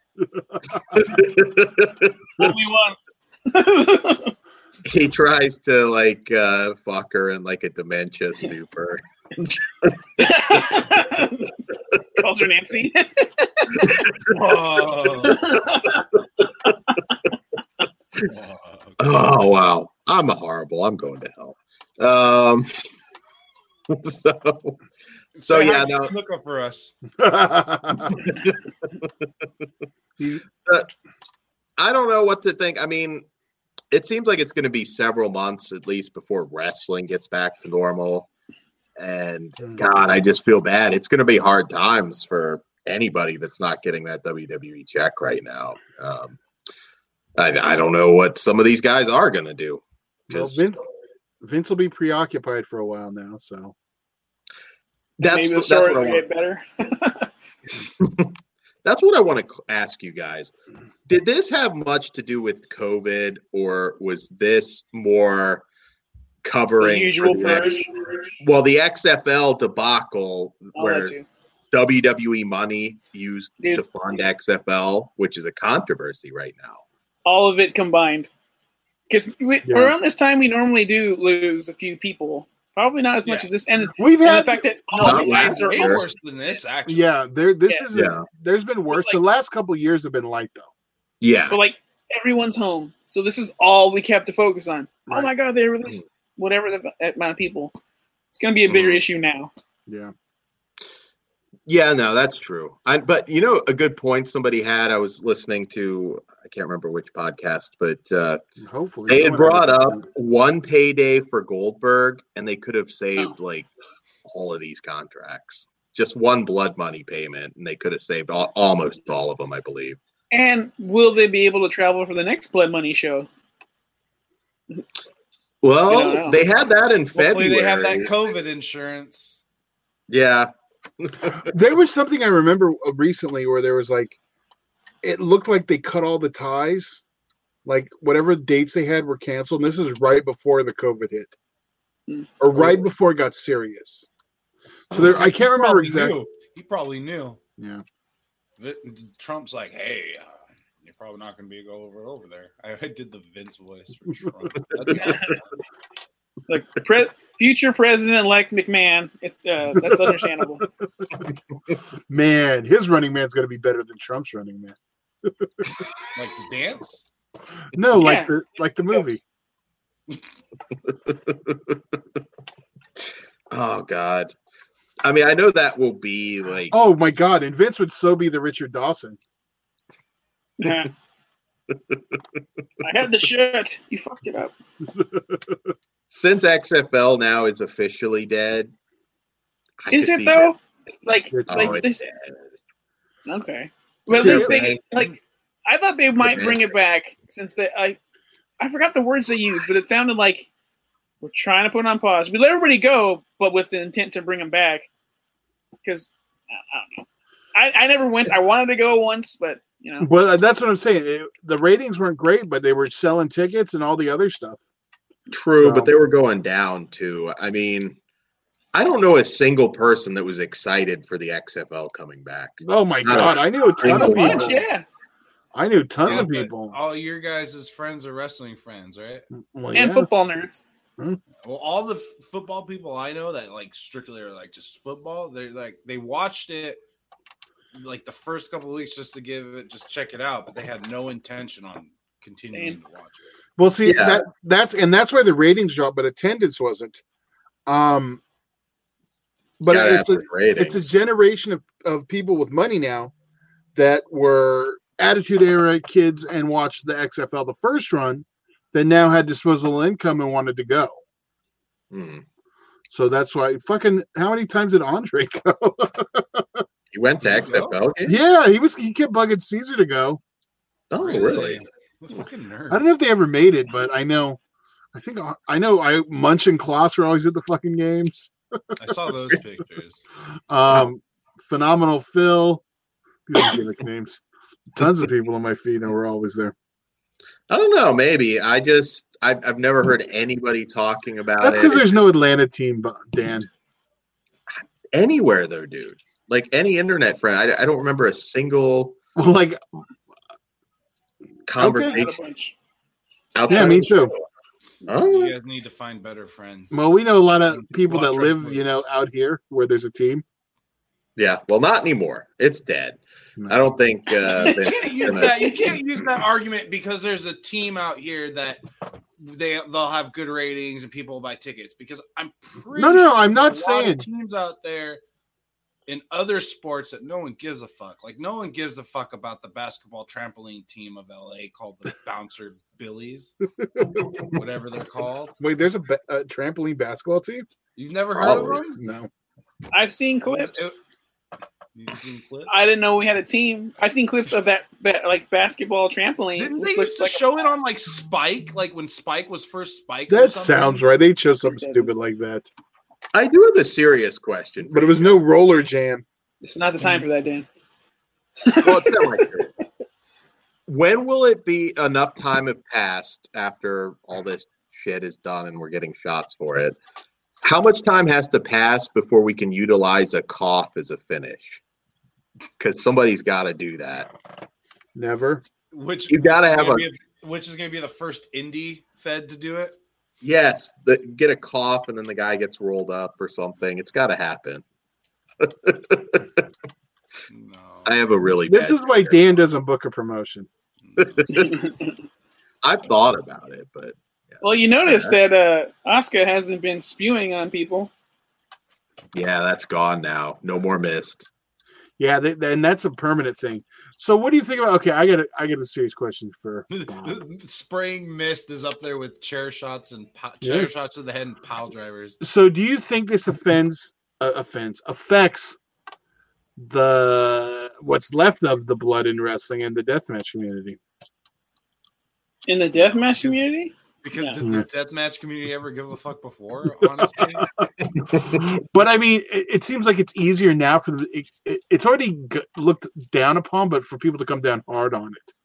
Only once. He tries to, like, uh, fuck her in, like, a dementia stupor. Calls her Nancy. Whoa. Oh, wow. I'm a horrible. I'm going to hell. Um, so, so Say yeah, hi, no. look up for us. I don't know what to think. I mean, it seems like it's going to be several months at least before wrestling gets back to normal. And God, I just feel bad. It's going to be hard times for anybody that's not getting that W W E check right now. Um, I, I don't know what some of these guys are going to do. Well, 'Cause Vince, Vince will be preoccupied for a while now. So that's, Maybe the that's stories what I will want. get better. That's what I want to ask you guys. Did this have much to do with COVID, or was this more The covering usual for the X- purge. well, the X F L debacle All where that too. W W E money used Dude. to fund X F L, which is a controversy right now. All of it combined. Because Yeah. around this time, we normally do lose a few people. Probably not as much Yeah. as this. And, we've and the had, fact that Not all the guys are Way Sure. worse than this, actually. yeah, there. This Yeah. is Yeah. there's been worse. Like- the last couple of years have been light though. Yeah. but like everyone's home, so this is all we kept to focus on. Oh Right. my god, they released whatever the amount of people. It's going to be a bigger Mhm. issue now. Yeah, Yeah, no, that's true. I, but you know, a good point somebody had. I was listening to, I can't remember which podcast, but uh, hopefully they had someone- brought up one payday for Goldberg, and they could have saved like all of these contracts. Just one blood money payment, and they could have saved all, almost all of them, I believe. And will they be able to travel for the next Blood Money show? Well, I don't know. they had that in Hopefully February. they have that COVID insurance. Yeah, There was something I remember recently where there was like it looked like they cut all the ties. Like whatever dates they had were canceled. And this is right before the COVID hit, Mm. or right before it got serious. So there, I can't He remember probably exactly. knew. He probably knew. Yeah. Vi- Trump's like, hey, uh, you're probably not going to be able to go over over there. I, I did the Vince voice for Trump. Like pre- future President-elect McMahon. It, uh, that's understandable. Man, his running man's going to be better than Trump's running man. Like the dance? No, like Yeah. the like the movie. Oh God. I mean, I know that will be like. Oh my God! And Vince would so be the Richard Dawson. I had the shirt. You fucked it up. Since X F L now is officially dead. I Is could it see though? Like, It's- that- like Oh, this. it's dead. Okay. But at Seriously? least they like. I thought they might bring it back since they. I, I forgot the words they used, but it sounded like we're trying to put it on pause. We let everybody go, but with the intent to bring them back. Because I, I don't know. I, I never went. I wanted to go once, but you know. Well, that's what I'm saying. It- the ratings weren't great, but they were selling tickets and all the other stuff. True, So- but they were going down too. I mean, I don't know a single person that was excited for the X F L coming back. Oh my Not a God! I knew a ton single of A bunch, people. yeah. I knew tons Yeah, of but people. All your guys' friends are wrestling friends, right? Well, And yeah. football nerds. Well, all the f- football people I know that like strictly are like just football, they're like they watched it like the first couple of weeks just to give it, just check it out, but they had no intention on continuing Same. to watch it. Well, see Yeah. that that's and that's why the ratings dropped, but attendance wasn't. Um, but Gotta it's have a those ratings. it's a generation of, of people with money now that were Attitude Era kids and watched the X F L the first run, that now had disposable income and wanted to go. Hmm. So that's why fucking how many times did Andre go? He went to Did X he F L go? games? Yeah, he was he kept bugging Caesar to go. Oh, really? What a fucking nerd. I don't know if they ever made it, but I know I think I know I Munch and Kloss were always at the fucking games. I saw those pictures. Um, Phenomenal Phil. People give it names. Tons of people on my feed know we're always there. I don't know. Maybe I just I've, I've never heard anybody talking about That's it because there's no Atlanta team, but Dan. anywhere though, dude. Like any internet friend, I, I don't remember a single Well, like, conversation Had a bunch. outside. yeah, me of- too. Oh, You guys need to find better friends. Well, we know a lot of people that Watch live, wrestling. you know, out here where there's a team. yeah. Well, not anymore. It's dead. I don't think. Uh, You Vince can't is use gonna- that. You can't use that argument because there's a team out here that they they'll have good ratings and people will buy tickets. Because I'm pretty No, no, sure I'm not there's a lot of saying. teams out there in other sports that no one gives a fuck. Like no one gives a fuck about the basketball trampoline team of L A called the Bouncer Billies, whatever they're called. Wait, there's a, ba- a trampoline basketball team? You've never heard Probably. of them? No. I've seen clips. You've seen clips? I didn't know we had a team. I've seen clips of that, ba- like basketball trampoline. Didn't which they looks used to like a- show it on like Spike, like when Spike was first Spike? or That something? sounds right. They chose something stupid like that. I do have a serious question. for But it you. was no roller jam. It's not the time for that, Dan. Well, it's not like it. When will it be enough time have passed after all this shit is done and we're getting shots for it? How much time has to pass before we can utilize a cough as a finish? Because somebody's got to do that. Never. Which You gotta which is have gonna a- be which is going to be the first indie fed to do it. Yes, the, get a cough and then the guy gets rolled up or something. It's got to happen. No, I have a really This bad is why Dan doesn't book a promotion. I've thought about it, but Well, you notice that uh, Asuka hasn't been spewing on people. yeah, that's gone now. No more mist. Yeah, they, and that's a permanent thing. So, what do you think about? Okay, I got a, I got a serious question for. Bob. Spraying mist is up there with chair shots and pow- chair Yeah. shots to the head and pile drivers. So, do you think this offends uh, offense affects the what's left of the blood in wrestling and the deathmatch community? In the deathmatch community? Because Yeah. did the deathmatch community ever give a fuck before? Honestly, But I mean, it, it seems like it's easier now for the. It, it, it's already g- looked down upon, but for people to come down hard on it.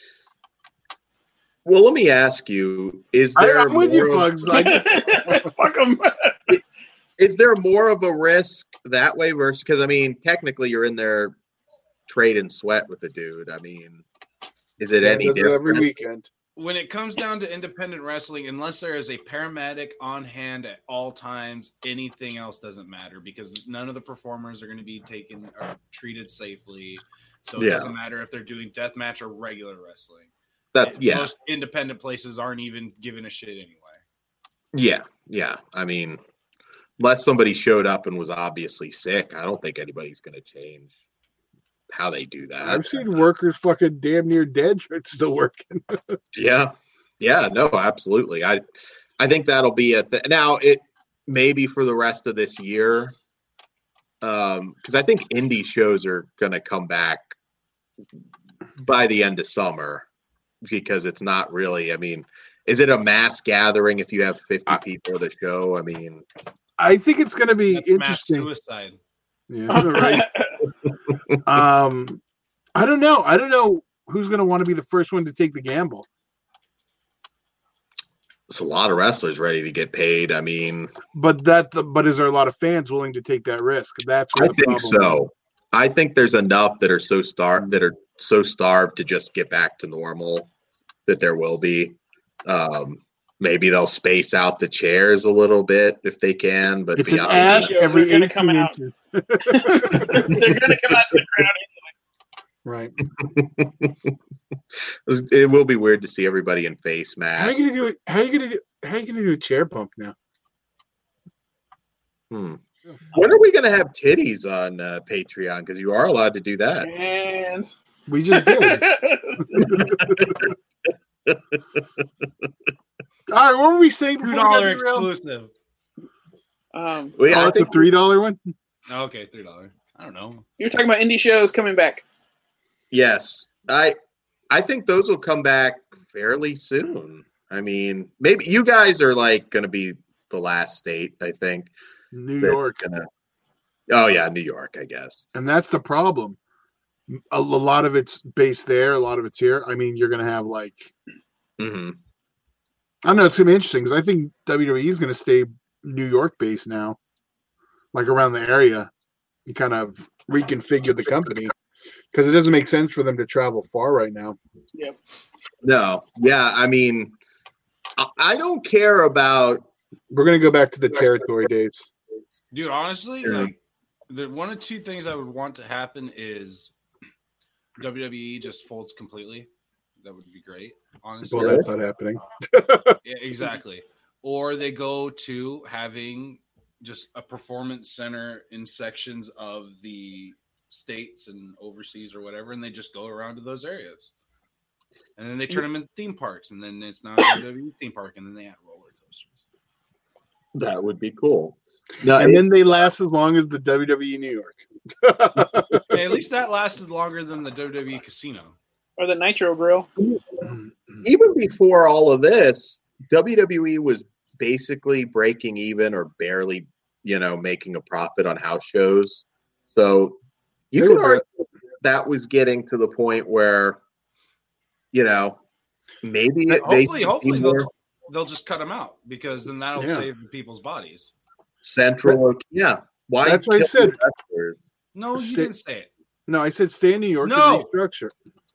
Well, let me ask you: Is I, there I'm with you, more of- Bugs. I, Fuck them. is there more of a risk that way versus? Because I mean, technically, you're in there trading sweat with the dude. I mean, is it Yeah, any does it different? every weekend? when it comes down to independent wrestling, unless there is a paramedic on hand at all times, anything else doesn't matter because none of the performers are going to be taken or treated safely. So it Yeah. doesn't matter if they're doing deathmatch or regular wrestling. That's And yeah, Most independent places aren't even giving a shit anyway. yeah, yeah. I mean, unless somebody showed up and was obviously sick, I don't think anybody's going to change how they do that. I've seen workers fucking damn near dead still working. Yeah, yeah, no, absolutely. I, I think that'll be a th- now. It maybe for the rest of this year, um, because I think indie shows are going to come back by the end of summer because it's not really. I mean, is it a mass gathering if you have fifty I, people at a show? I mean, I think it's going to be That's interesting. mass suicide. Yeah, right. um, I don't know. I don't know who's going to want to be the first one to take the gamble. there's a lot of wrestlers ready to get paid. I mean, But that, but is there a lot of fans willing to take that risk? That's where I the think problem so. is. I think there's enough that are so starved that are so starved to just get back to normal that there will be. Um, maybe they'll space out the chairs a little bit if they can, but It's an beyond ass that, every They're gonna come eighteen out. inches. They're going to come out to the crowd. Right. it will be weird to see everybody in face How are masks. you gonna do it? How are you gonna do? How are you gonna do a chair bump now? Hmm. When are we going to have titties on uh, Patreon? Because you are allowed to do that. And We just did. All right, what were we saying Two before we got dollar derailed? exclusive. um, Well, yeah, Oh, I it's a think three dollar one. Okay, three dollars. I don't know. you were talking about indie shows coming back. yes. I I think those will come back fairly soon. I mean, maybe you guys are like going to be the last state. I think New that's York, Gonna, oh yeah, New York. I guess. and that's the problem. A, a lot of it's based there. A lot of it's here. I mean, you're gonna have like hmm I don't know. It's gonna be interesting because I think W W E is gonna stay New York based now, like around the area, and kind of reconfigure the company because it doesn't make sense for them to travel far right now. Yep. No, yeah. I mean, I, I don't care about. We're gonna go back to the territory days. Dude, honestly, Yeah. like the one of two things I would want to happen is W W E just folds completely. That would be great, honestly. Well, that's not happening. Yeah, exactly. Or they go to having just a performance center in sections of the states and overseas or whatever, and they just go around to those areas. And then they turn them into theme parks, and then it's now a W W E theme park, and then they add roller coasters. That would be cool. No, And it- then they last as long as the W W E New York. Hey, at least that lasted longer than the W W E Casino. Or the Nitro Grill. even before all of this, W W E was basically breaking even or barely, you know, making a profit on house shows. So you They could were argue that was getting to the point where, you know, maybe it, they Hopefully, should hopefully be they'll, more they'll just cut them out because then that'll Yeah. save people's bodies. central. Yeah, why? That's what I kill said. the wrestlers? No, you Stay- didn't say it. No, I said stay in New York No. and restructure.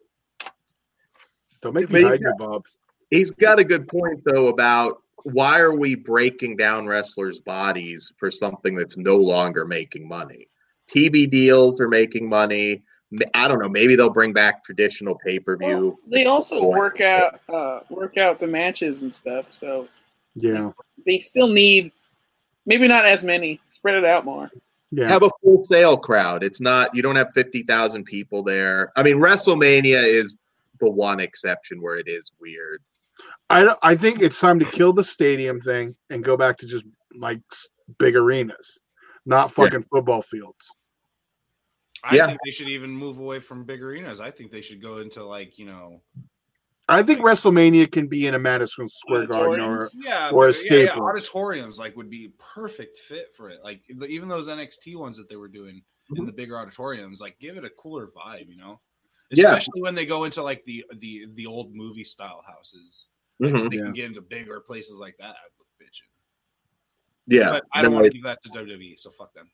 Don't make But me he- hide you, Bob. He's got a good point though about why are we breaking down wrestlers' bodies for something that's no longer making money? T V deals are making money. I don't know. Maybe they'll bring back traditional pay per view. Well, they also work out uh, work out the matches and stuff, so Yeah, they still need maybe not as many. Spread it out more. yeah. Have a full sale crowd. It's not, you don't have fifty thousand people there. I mean, WrestleMania is the one exception where it is weird. I don't- I think it's time to kill the stadium thing and go back to just like big arenas, not fucking football fields. I Yeah. think they should even move away from big arenas. I think they should go into like, you know, I think WrestleMania can be in a Madison Square Garden or Auditoriums? Yeah, or a but- yeah, yeah, Staples. auditoriums like would be perfect fit for it. Like the- even those N X T ones that they were doing in the bigger auditoriums, like give it a cooler vibe, you know. Yeah. Especially when they go into like the the the old movie style houses. Like, Mhm. they Yeah. can get into bigger places like that. I'd look bitching. Yeah, But I don't no, want it- to give that to W W E, so fuck them.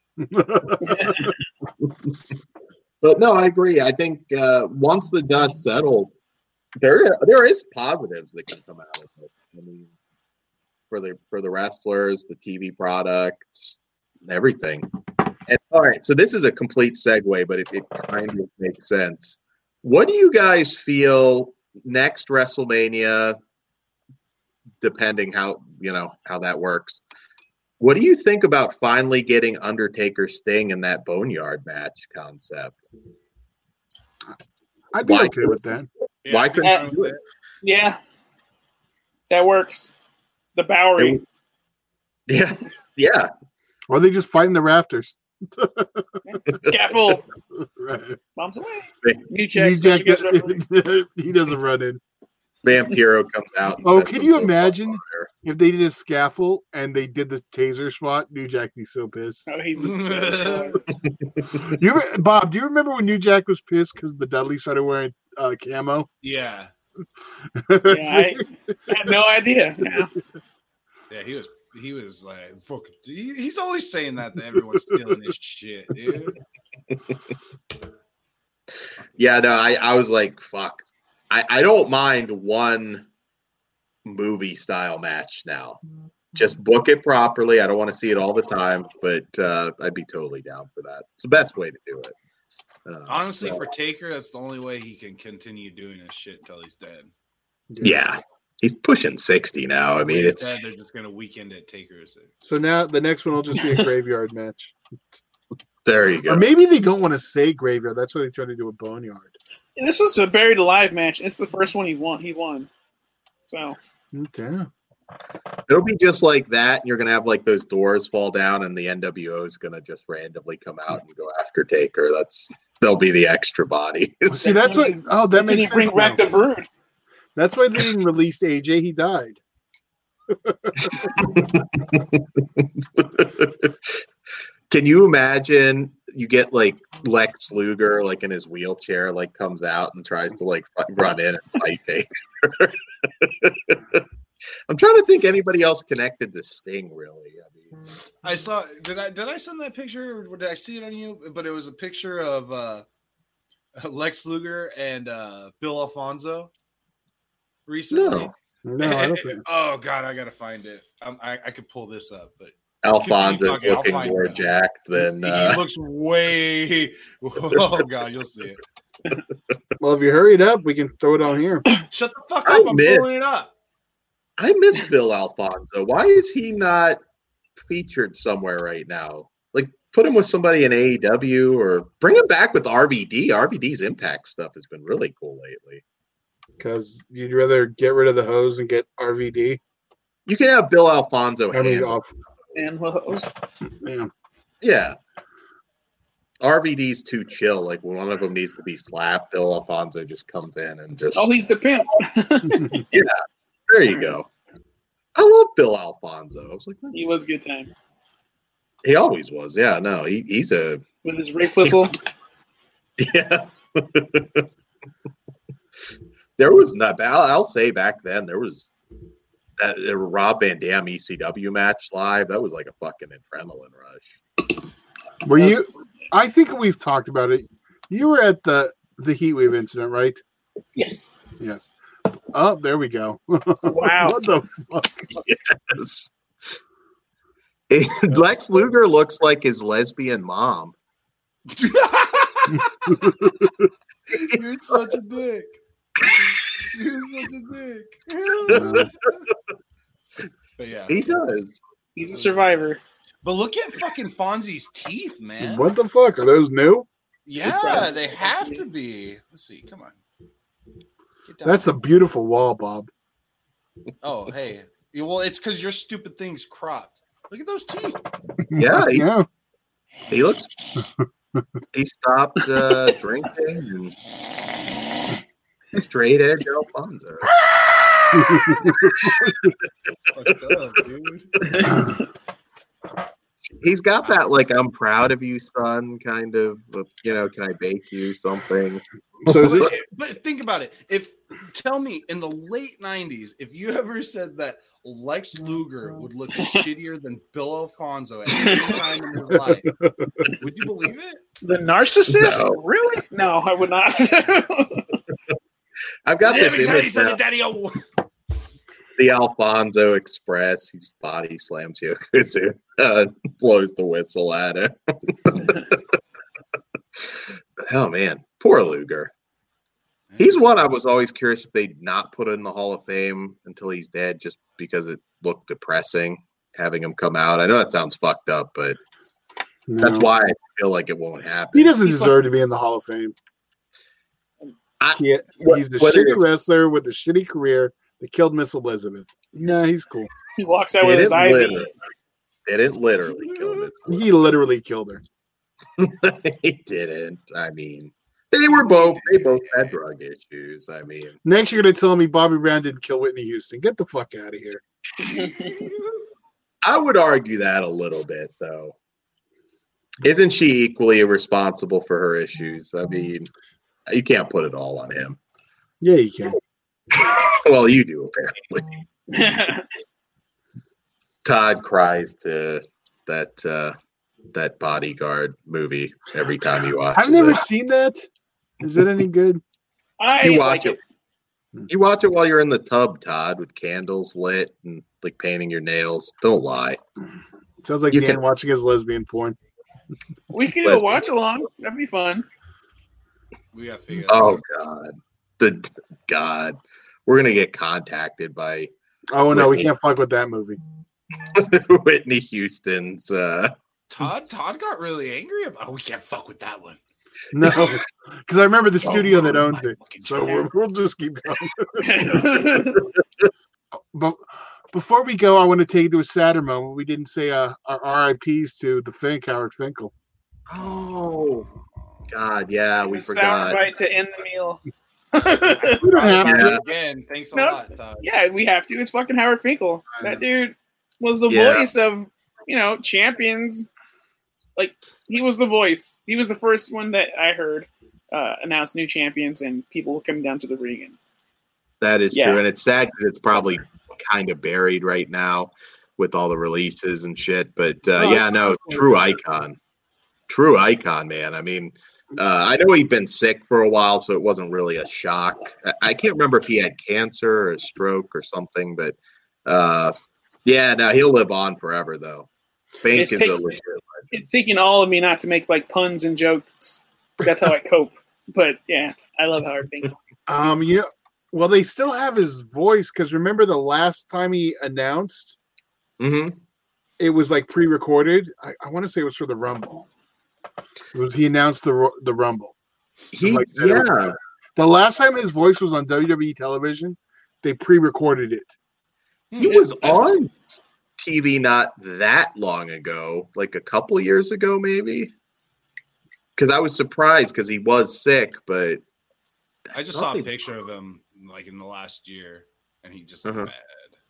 but no, I agree. I think uh, once the dust settles, there there is positives that can come out of this. I mean, for the for the wrestlers, the T V products, everything. And all right, so this is a complete segue, but it, it kind of makes sense. What do you guys feel next WrestleMania? Depending how you know how that works. What do you think about finally getting Undertaker Sting in that Boneyard match concept? I'd be Why- okay with that. Yeah, Why I'm couldn't fine you do with it? Yeah, that works. The Bowery. Yeah, yeah. Or they just fight in the rafters. Scaffold. Right. Bombs away. Hey, New check. New Special Jack- guest referee. he doesn't run in. Vampiro comes out. And Oh, sets can him you up on imagine? fire. If they did a scaffold and they did the taser swat, New Jack would be so pissed. Oh, he. You, re- Bob, do you remember when New Jack was pissed because the Dudley started wearing uh, camo? Yeah. Yeah, I, I had no idea. Yeah. Yeah, he was he was like fuck he, he's always saying that to everyone's stealing his shit, dude. Yeah, no, I, I was like, fuck. I, I don't mind one movie style match now. Just book it properly. I don't want to see it all the time, but uh, I'd be totally down for that. It's the best way to do it. Uh, Honestly, so- for Taker, that's the only way he can continue doing his shit until he's dead. yeah, he's pushing sixty now. I mean, When he's it's dead, they're just gonna weekend at Taker's. So now the next one will just be a graveyard match. there you go. Or maybe they don't want to say graveyard. That's why they try to do a boneyard. This was a buried alive match. It's the first one he won. He won. So Okay. It'll be just like that. And you're gonna have like those doors fall down, and the N W O is gonna just randomly come out and go after Taker. That's they'll be the extra bodies. See, that's what. Oh, that did he makes bring sense. back now. the Brood? That's why they didn't release A J. He died. Can you imagine you get like Lex Luger like in his wheelchair like comes out and tries to like f- run in and fight Taker? I'm trying to think anybody else connected to Sting really. I mean, I saw. Did I did I send that picture? Or did I see it on you? But it was a picture of uh, Lex Luger and uh, Bill Alfonso recently. no, No, I don't think. Oh God, I gotta find it. Um, I I could pull this up, but Alfonso's Okay, I'll looking find more it. jacked than he uh, looks way. Oh God, you'll see it. Well, if you hurry it up, we can throw it on here. Shut the fuck I up! I'm missed- pulling it up. I miss Bill Alfonso. Why is he not featured somewhere right now? Like, put him with somebody in A E W or bring him back with R V D. R V D's Impact stuff has been really cool lately. Because you'd rather get rid of the hose and get R V D. You can have Bill Alfonso I mean, handle. off. And hose. Yeah. Yeah. R V D's too chill. Like, when one of them needs to be slapped, Bill Alfonso just comes in and just. Oh, he's the pimp. There you go. I love Bill Alfonso. I was like, He was a good time he always was. Yeah, no, he, he's a. with his rape whistle. Yeah. There was not. I'll, I'll say back then there was that uh, Rob Van Dam E C W match live. That was like a fucking adrenaline rush. Were you? I think we've talked about it. You were at the the Heatwave incident, right? Yes. Yes. Oh, there we go. Wow. What the fuck? Yes. And Lex Luger looks like his lesbian mom. You're such a dick. You're such a dick. Uh, But yeah. He does. He's a survivor. But look at fucking Fonzie's teeth, man. what the fuck? Are those new? Yeah, they have to be. Let's see. Come on. Get down. That's a beautiful wall, Bob. Oh, hey. Yeah, well, it's because your stupid thing's cropped. Look at those teeth. Yeah, he, Yeah. he looks. He stopped uh, drinking. And Straight edge Alfonso. Fucked up, dude. He's got that like I'm proud of you, son, kind of. You know, can I bake you something? So is this, But think about it. If tell me in the late nineties, if you ever said that Lex Luger would look shittier than Bill Alfonso at any time in his life, would you believe it? The narcissist? No. Really? No, I would not. I've got this Every time he image said now. it, Daddy, oh. The Alfonso Express. He just body slams Yokozuna, uh, blows the whistle at him. Oh man, poor Luger. He's one I was always curious if they'd not put in the Hall of Fame until he's dead, just because it looked depressing having him come out. I know that sounds fucked up, but no. that's why I feel like it won't happen. He doesn't deserve to be in the Hall of Fame. I, He, what- he's the what shitty if- wrestler with a shitty career that killed Miss Elizabeth. Nah, he's cool. He walks out They with his didn't, I V. literally, they didn't literally kill Miss He literally killed her. He didn't. I mean, they were both. They both had drug issues. I mean, Next, you're gonna tell me Bobby Brown didn't kill Whitney Houston. Get the fuck out of here. I would argue that a little bit, though. Isn't she equally responsible for her issues? I mean, you can't put it all on him. Yeah, you can. Well, you do apparently. Todd cries to that uh, that Bodyguard movie every time you watch. I've never it. seen that. Is it any good? I You like watch it. it. You watch it while you're in the tub, Todd, with candles lit and like painting your nails. Don't lie. Sounds like You Dan can- watching his lesbian porn. We could do a watch along. That'd be fun. We got figured Oh out. God, the God, we're gonna get contacted by Oh no, we Whitney. can't fuck with that movie. Whitney Houston's. Uh, Todd Todd got really angry about. Oh, we can't fuck with that one. No, because I remember the studio that owns My it. fucking So God. we're, we'll just keep going. But before we go, I want to take you to a sadder moment. We didn't say uh, our R I Ps to the Fink, Howard Finkel. oh God, yeah, we Sour forgot. bite to end the meal. We don't have Yeah. to. Again, thanks a No. lot, Todd. Yeah, we have to. It's fucking Howard Finkel. I know. That dude was the Yeah. voice of, you know, champions. Like, he was the voice. He was the first one that I heard uh, announce new champions and people coming down to the ring. And That is Yeah. true, and it's sad because it's probably kind of buried right now with all the releases and shit. But uh, Oh, yeah, no, true icon, true icon, man. I mean, uh, I know he'd been sick for a while, so it wasn't really a shock. I, I can't remember if he had cancer or a stroke or something, but uh, yeah, no, he'll live on forever though. Fink It's is take- a legit. it's taking all of me not to make, like, puns and jokes. That's how I cope. But, yeah, I love Howard Finkel. Um, you know, well, they still have his voice because remember the last time he announced, hmm it was like pre-recorded. I, I want to say it was for the Rumble. It was he announced the Ru- the Rumble. He, Like, yeah, The last time his voice was on W W E television, they pre-recorded it. he was on T V not that long ago, like a couple years ago, maybe. Because I was surprised because he was sick, but I just saw a Nothing- picture of him like in the last year, and he just Uh-huh. looked bad.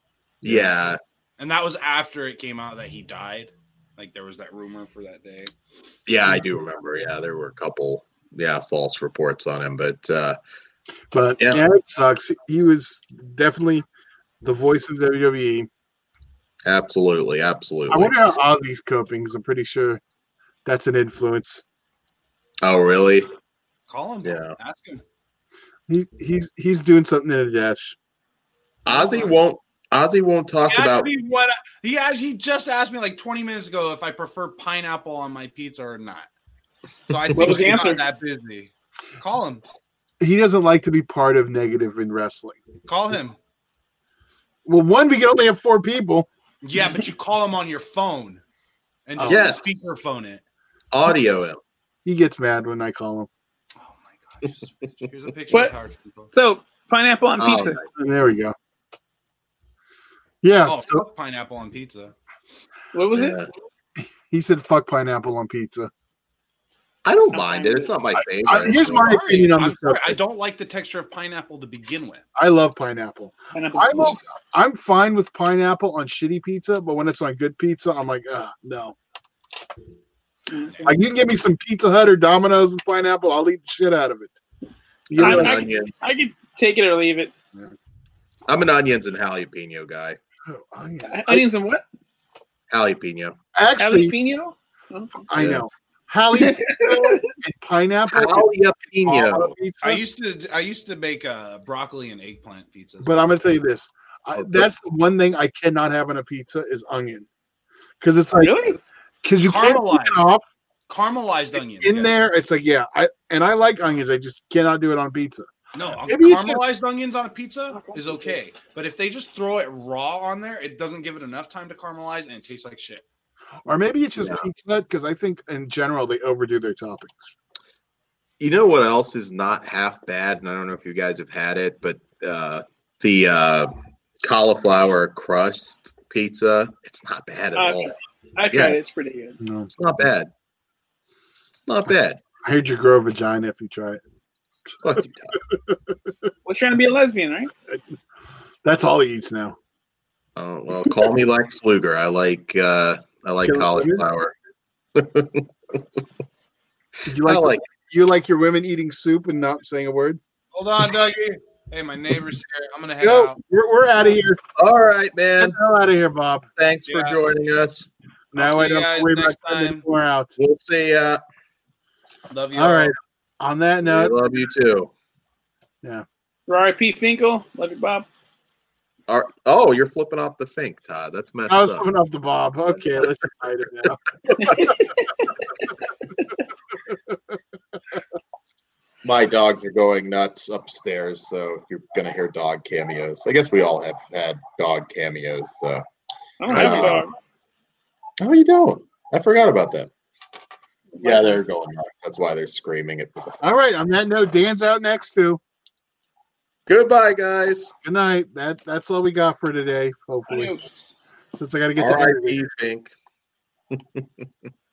yeah, And that was after it came out that he died. Like there was that rumor for that day. yeah, I do remember. Yeah, there were a couple, yeah, false reports on him, but uh, But Yeah. yeah, it sucks. He was definitely the voice of W W E. absolutely, I absolutely. wonder how Ozzy's coping because I'm pretty sure that's an influence. Oh, really? Call him. Yeah. Ask him. He he's he's doing something in a dash. Ozzy won't. Ozzy won't talk He asked about. me what he asked. He just asked me like twenty minutes ago if I prefer pineapple on my pizza or not. So I What think was the he's answer? not that busy. Call him. He doesn't like to be part of negative in wrestling. Call him. Well, one, we can only have four people. Yeah, but you call him on your phone and just Yes. speakerphone it. Audio him. He gets mad when I call him. Oh my gosh! Here's a picture But- of Howard Finkel. So, pineapple on Oh, pizza. nice. And there we go. Yeah, Oh, so fuck pineapple on pizza. What was it? Yeah. he said, "Fuck pineapple on pizza." I don't I'm mind fine it. with It's it. not my favorite. I- here's but- my opinion on I'm the sorry, subject. I don't like the texture of pineapple to begin with. I love pineapple. Pineapple's I'm delicious. I'm fine with pineapple on shitty pizza, but when it's on good pizza, I'm like, uh, no. Mhm. Like you can give me some Pizza Hut or Domino's with pineapple, I'll eat the shit out of it. You I'm know, an I- onion. I could take it or leave it. I'm an onions and jalapeno guy. oh, onions. Onions and what? Jalapeno. Actually, Jalapeno? Oh, I Yeah. know. Jalapeno and pineapple all Jalapeno. on pizza. I used to I used to make uh, broccoli and eggplant pizzas. But I'm gonna tell you this: I, Okay. that's the one thing I cannot have on a pizza is onion, because it's like Really? because you can't take it Caramelized. off Caramelized onions in yeah. there. It's like yeah, I and I like onions. I just cannot do it on pizza. No, uh, Maybe it's just- caramelized onions on a pizza is okay, but if they just throw it raw on there, it doesn't give it enough time to caramelize, and it tastes like shit. Or maybe it's just Yeah. Pizza Hut because I think in general they overdo their toppings. You know what else is not half bad? And I don't know if you guys have had it, but uh, the uh, cauliflower crust pizza, it's not bad at I've all. tried, I've Yeah. tried it. It's pretty good. No, It's not bad. It's not bad. I heard you grow a vagina if you try it. Fuck you, Todd. We're trying to be a lesbian, right? That's all he eats now. Oh, well, call me Lex Luger. I like uh, I like Killing women? cauliflower. Did you like I like you like your women eating soup and not saying a word? Hold on, Dougie. Hey, my neighbor's here. I'm gonna head Go. out. We're, we're out of here. All right, Get man. the hell out of here, Bob. Thanks for Yeah. joining us. Now I'll I see you don't have guys to worry about next sending time. more out. We'll see ya. Love you. All right. On that I note, love you too. R I P Finkel. Love you, Bob. Are, oh, you're flipping off the Fink, Todd. That's messed I was up. coming off the Bob. Okay, let's just hide it now. My dogs are going nuts upstairs, so you're gonna hear dog cameos. I guess we all have had dog cameos. So, I don't have a Uh, dog. oh, you don't? I forgot about that. Yeah, they're going nuts. That's why they're screaming at. The All right. On that note, Dan's out next too. Goodbye, guys. Good night. That that's all we got for today. Hopefully, Adios. since I got to get R I the P Fink.